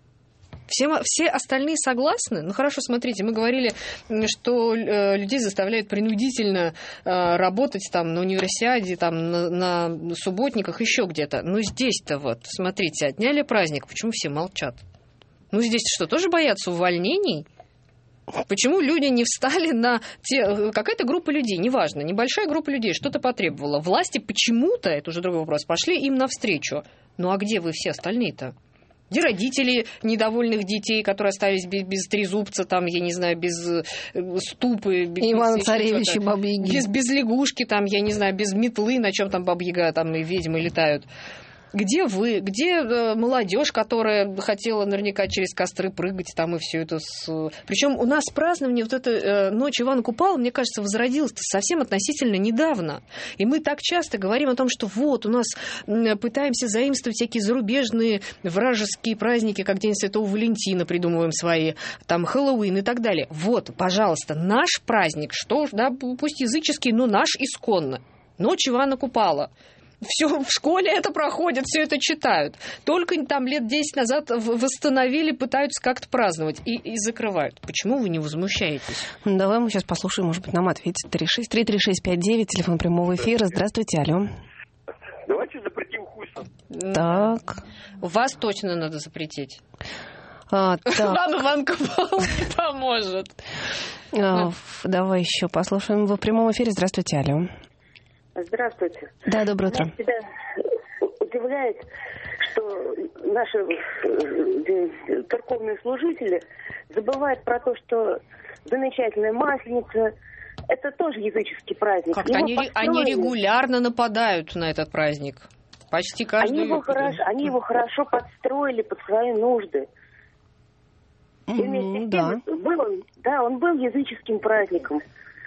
Все, все остальные согласны? Ну хорошо, смотрите, мы говорили, что э, людей заставляют принудительно э, работать там на универсиаде, там на, на субботниках, еще где-то. Но здесь-то вот, смотрите, отняли праздник, почему все молчат? Ну здесь что, тоже боятся увольнений? Почему люди не встали на те... Какая-то группа людей, неважно, небольшая группа людей что-то потребовала. Власти почему-то, это уже другой вопрос, пошли им навстречу. Ну а где вы все остальные-то? Где родители недовольных детей, которые остались без, без трезубца, там, я не знаю, без ступы, без, Ивана Царевича, Бабы-Яги. Без, без лягушки, там, я не знаю, без метлы, на чем там Баба-Яга, там и ведьмы летают. Где вы? Где э, молодежь, которая хотела наверняка через костры прыгать там и все это с... Причем у нас празднование вот эта э, ночь Ивана Купала, мне кажется, возродилось-то совсем относительно недавно. И мы так часто говорим о том, что вот у нас э, пытаемся заимствовать всякие зарубежные вражеские праздники, как День Святого Валентина придумываем свои, там Хэллоуин и так далее. Вот, пожалуйста, наш праздник, что, да, пусть языческий, но наш исконно. Ночь Ивана Купала. Все в школе это проходит, все это читают. Только там лет десять назад восстановили, пытаются как-то праздновать и, и закрывают. Почему вы не возмущаетесь? Ну, давай мы сейчас послушаем, может быть, нам ответит три шесть три три шесть пять девять, телефон прямого эфира. Здравствуйте, алло. Давайте запретим хуйство. Так. Вас точно надо запретить. А, так. Вам Иван Купала не поможет. А, давай еще послушаем. Вы в прямом эфире. Здравствуйте, алло. Здравствуйте. Да, доброе утро. Меня удивляет, что наши церковные служители забывают про то, что замечательная Масленица – это тоже языческий праздник. Как-то они, они регулярно нападают на этот праздник. Почти каждый... Они его, хорошо, они его хорошо подстроили под свои нужды. И вместе с да. тем, был он, да, он был языческим праздником.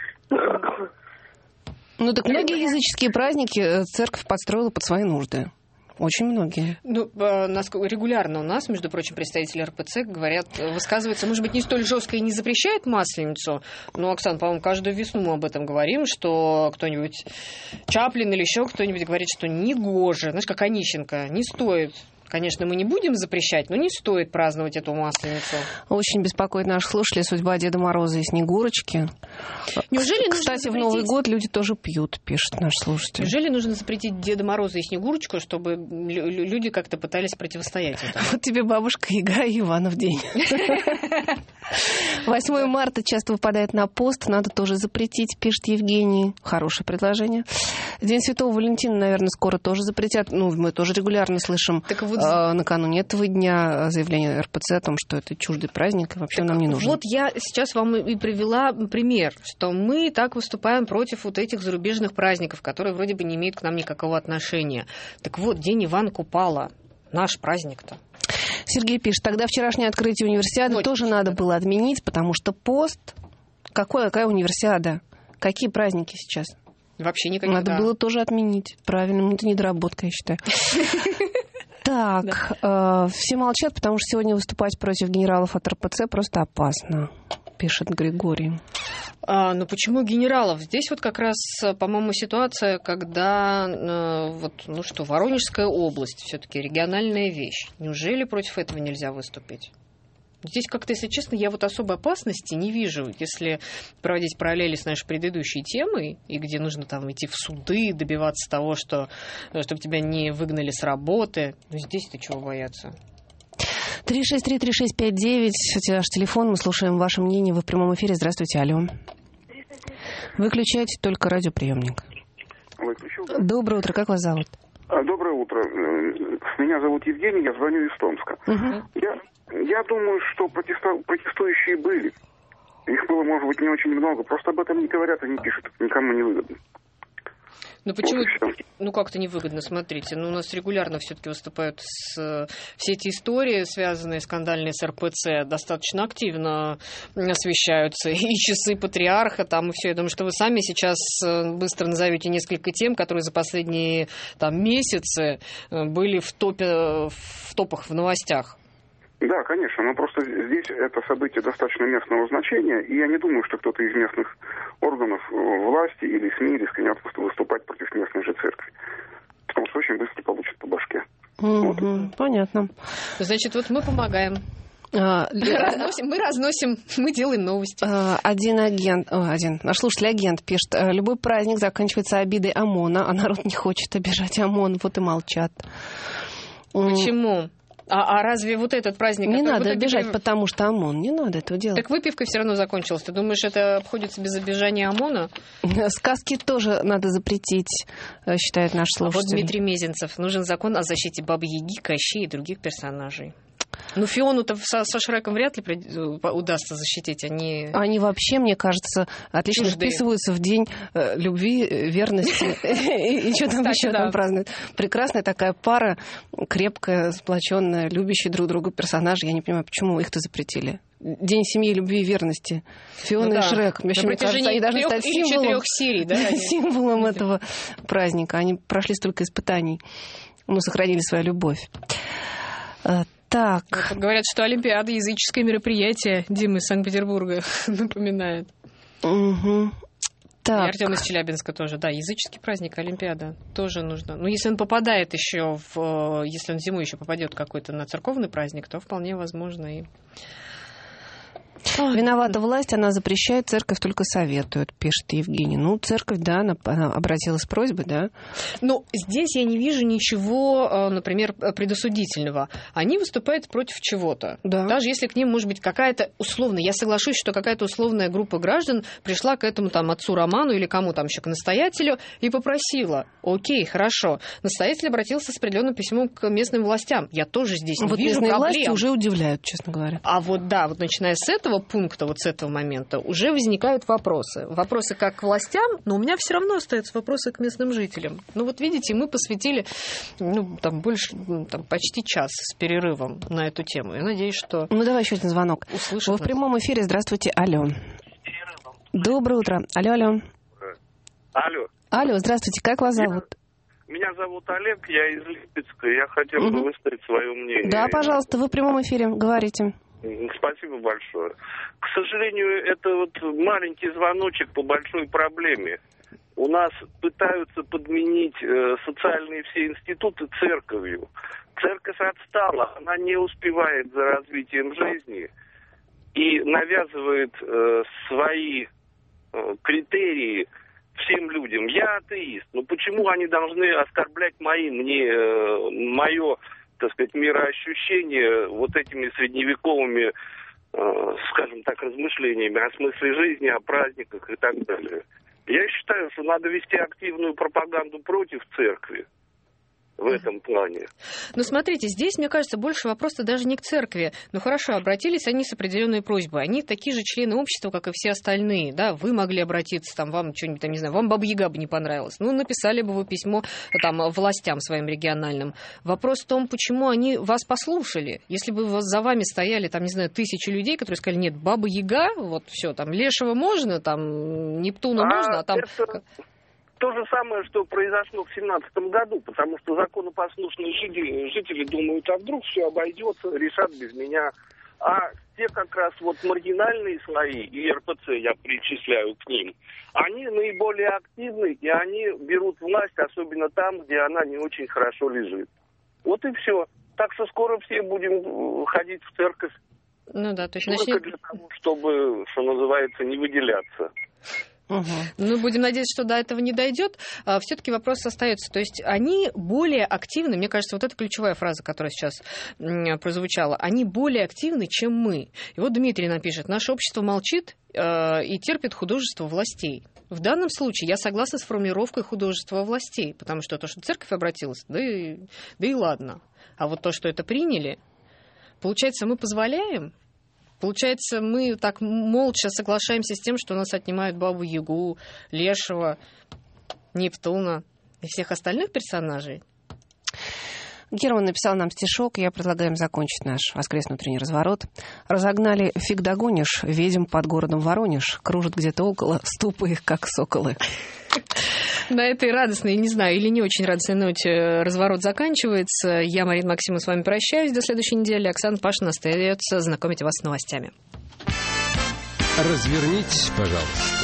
Ну, так многие языческие праздники церковь подстроила под свои нужды. Очень многие. Ну, регулярно у нас, между прочим, представители эр пэ цэ говорят, высказываются, может быть, не столь жестко и не запрещают Масленицу, но, Оксана, по-моему, каждую весну мы об этом говорим, что кто-нибудь, Чаплин или еще кто-нибудь говорит, что негоже, знаешь, как Онищенко, не стоит. Конечно, мы не будем запрещать, но не стоит праздновать эту Масленицу. Очень беспокоит наших слушателей судьба Деда Мороза и Снегурочки. Неужели Кстати, в Новый год люди тоже пьют, пишет наш слушатель. Неужели нужно запретить Деда Мороза и Снегурочку, чтобы люди как-то пытались противостоять этому? Вот тебе бабушка Яга и Иванов день. восьмое марта часто выпадает на пост, надо тоже запретить, пишет Евгений. Хорошее предложение. День Святого Валентина, наверное, скоро тоже запретят. Ну, мы тоже регулярно слышим вот... э, накануне этого дня заявление эр пэ цэ о том, что это чуждый праздник, и вообще так нам не нужен. Вот я сейчас вам и привела пример, что мы так выступаем против вот этих зарубежных праздников, которые вроде бы не имеют к нам никакого отношения. Так вот, День Ивана Купала, наш праздник-то. Сергей пишет, тогда вчерашнее открытие универсиады вот, тоже надо было отменить, потому что пост... Какой, какая универсиада? Какие праздники сейчас? Вообще никаких. Надо да. было тоже отменить. Правильно, это недоработка, я считаю. Так, все молчат, потому что сегодня выступать против генералов от эр пэ цэ просто опасно, пишет Григорий. А, ну почему генералов? Здесь вот как раз, по-моему, ситуация, когда э, вот, ну что, Воронежская область, все-таки региональная вещь. Неужели против этого нельзя выступить? Здесь как-то, если честно, я вот особой опасности не вижу, если проводить параллели с нашей предыдущей темой, и где нужно там идти в суды, добиваться того, что, чтобы тебя не выгнали с работы. Ну здесь-то чего бояться? три шесть три три шесть пять девять, это наш телефон, мы слушаем ваше мнение, вы в прямом эфире. Здравствуйте, алло. Выключайте только радиоприемник. Выключил. Доброе утро, как вас зовут? Доброе утро. Меня зовут Евгений, я звоню из Томска. Угу. Я, я думаю, что протесто, протестующие были. Их было, может быть, не очень много. Просто об этом не говорят и не пишут. Это никому не выгодно. Ну почему? Вот ну как-то невыгодно, смотрите. Ну, у нас регулярно все-таки выступают с... все эти истории, связанные скандальные с эр пэ цэ, достаточно активно освещаются. И часы патриарха там, и все. Я думаю, что вы сами сейчас быстро назовете несколько тем, которые за последние там, месяцы были в топе, в топах, в новостях. Да, конечно, но просто здесь это событие достаточно местного значения, и я не думаю, что кто-то из местных органов власти или СМИ рискнет выступать против местной же церкви, потому что очень быстро получат по башке. Mm-hmm. Вот. Понятно. Значит, вот мы помогаем. А, мы, разносим, мы разносим, мы делаем новости. Один агент, о, один наш слушатель агент пишет, любой праздник заканчивается обидой ОМОНа, а народ не хочет обижать ОМОН, вот и молчат. Почему? А, а разве вот этот праздник... Не надо вот обижать, обид... потому что ОМОН. Не надо этого делать. Так выпивка все равно закончилась. Ты думаешь, это обходится без обижания ОМОНа? Сказки тоже надо запретить, считает наш слушатель. А вот Дмитрий Мезенцев. Нужен закон о защите Бабы-Яги, Кощея и других персонажей. Ну, Фиону-то со, со Шреком вряд ли удастся защитить. Они, Они вообще, мне кажется, отлично чуждые. Вписываются в день э, любви, верности и что там еще там празднуют. Прекрасная такая пара, крепкая, сплоченная, любящая друг друга персонажи. Я не понимаю, почему их-то запретили. День семьи, любви и верности. Фиона и Шрек. Мне кажется, они должны стать символом, серий, да, символом этого праздника. Они прошли столько испытаний, но сохранили свою любовь. Так. Вот говорят, что Олимпиада — языческое мероприятие. Дима из Санкт-Петербурга напоминает. Угу. Так. И Артем из Челябинска тоже. Да, языческий праздник, Олимпиада. Тоже нужно. Но если он попадает еще в... Если он зимой еще попадет какой-то на церковный праздник, то вполне возможно и... Виновата власть, она запрещает, церковь только советует, пишет Евгений. Ну, церковь, да, она, она обратилась с просьбой, да. Ну, здесь я не вижу ничего, например, предосудительного. Они выступают против чего-то. Да. Даже если к ним, может быть, какая-то условная, я соглашусь, что какая-то условная группа граждан пришла к этому там отцу Роману или кому там еще, к настоятелю и попросила. Окей, хорошо. Настоятель обратился с определенным письмом к местным властям. Я тоже здесь не вот вижу местные проблем. власти уже удивляют, честно говоря. А вот да, вот начиная с этого пункта, вот с этого момента, уже возникают вопросы. Вопросы как к властям, но у меня все равно остаются вопросы к местным жителям. Ну вот видите, мы посвятили ну, там, больше, ну, там, почти час с перерывом на эту тему. Я надеюсь, что... Ну давай еще один звонок. Вы в прямом эфире. Здравствуйте, алло. Доброе утро. Алло, алло. Алло. Алло, здравствуйте. Как вас зовут? Меня зовут Олег, я из Липецка. Я хотел бы высказать свое мнение. Да, пожалуйста, вы в прямом эфире. Говорите. Спасибо большое. К сожалению, это вот маленький звоночек по большой проблеме. У нас пытаются подменить э, социальные все институты церковью. Церковь отстала, она не успевает за развитием жизни и навязывает э, свои э, критерии всем людям. Я атеист. Но почему они должны оскорблять мои, мне, э, мое, так сказать, мироощущение вот этими средневековыми, э, скажем так, размышлениями о смысле жизни, о праздниках и так далее? Я считаю, что надо вести активную пропаганду против церкви в этом плане. Ну, смотрите, здесь, мне кажется, больше вопрос-то даже не к церкви. Ну, хорошо, обратились они с определенной просьбой. Они такие же члены общества, как и все остальные, да, вы могли обратиться, там, вам что-нибудь, там, не знаю, вам Баба-Яга бы не понравилось. Ну, написали бы вы письмо, там, властям своим региональным. Вопрос в том, почему они вас послушали. Если бы за вами стояли, там, не знаю, тысячи людей, которые сказали, нет, Баба-Яга, вот все, там, Лешего можно, там, Нептуна а можно, а там... Это... То же самое, что произошло в семнадцатом году, потому что законопослушные жители, жители думают, а вдруг все обойдется, решат без меня. А те как раз вот маргинальные слои, и эр пэ цэ я причисляю к ним, они наиболее активны, и они берут власть, особенно там, где она не очень хорошо лежит. Вот и все. Так что скоро все будем ходить в церковь. Ну да, то есть только начнет... для того, чтобы, что называется, не выделяться. Угу. Ну, будем надеяться, что до этого не дойдет. А, все-таки вопрос остается. То есть они более активны, мне кажется, вот это ключевая фраза, которая сейчас м, прозвучала, они более активны, чем мы. И вот Дмитрий напишет, наше общество молчит э, и терпит художество властей. В данном случае я согласна с формулировкой художества властей, потому что то, что церковь обратилась, да и, да и ладно. А вот то, что это приняли, получается, мы позволяем? Получается, мы так молча соглашаемся с тем, что у нас отнимают Бабу-Ягу, Лешего, Нептуна и всех остальных персонажей. Герман написал нам стишок, я предлагаю закончить наш воскресный утренний разворот. Разогнали фиг догонишь, ведьм под городом Воронеж, кружат где-то около, ступы их, как соколы. На этой радостной, не знаю, или не очень радостной ноте разворот заканчивается. Я, Марина Максимова, с вами прощаюсь до следующей недели. Оксана Пашина остается знакомить вас с новостями. Развернитесь, пожалуйста.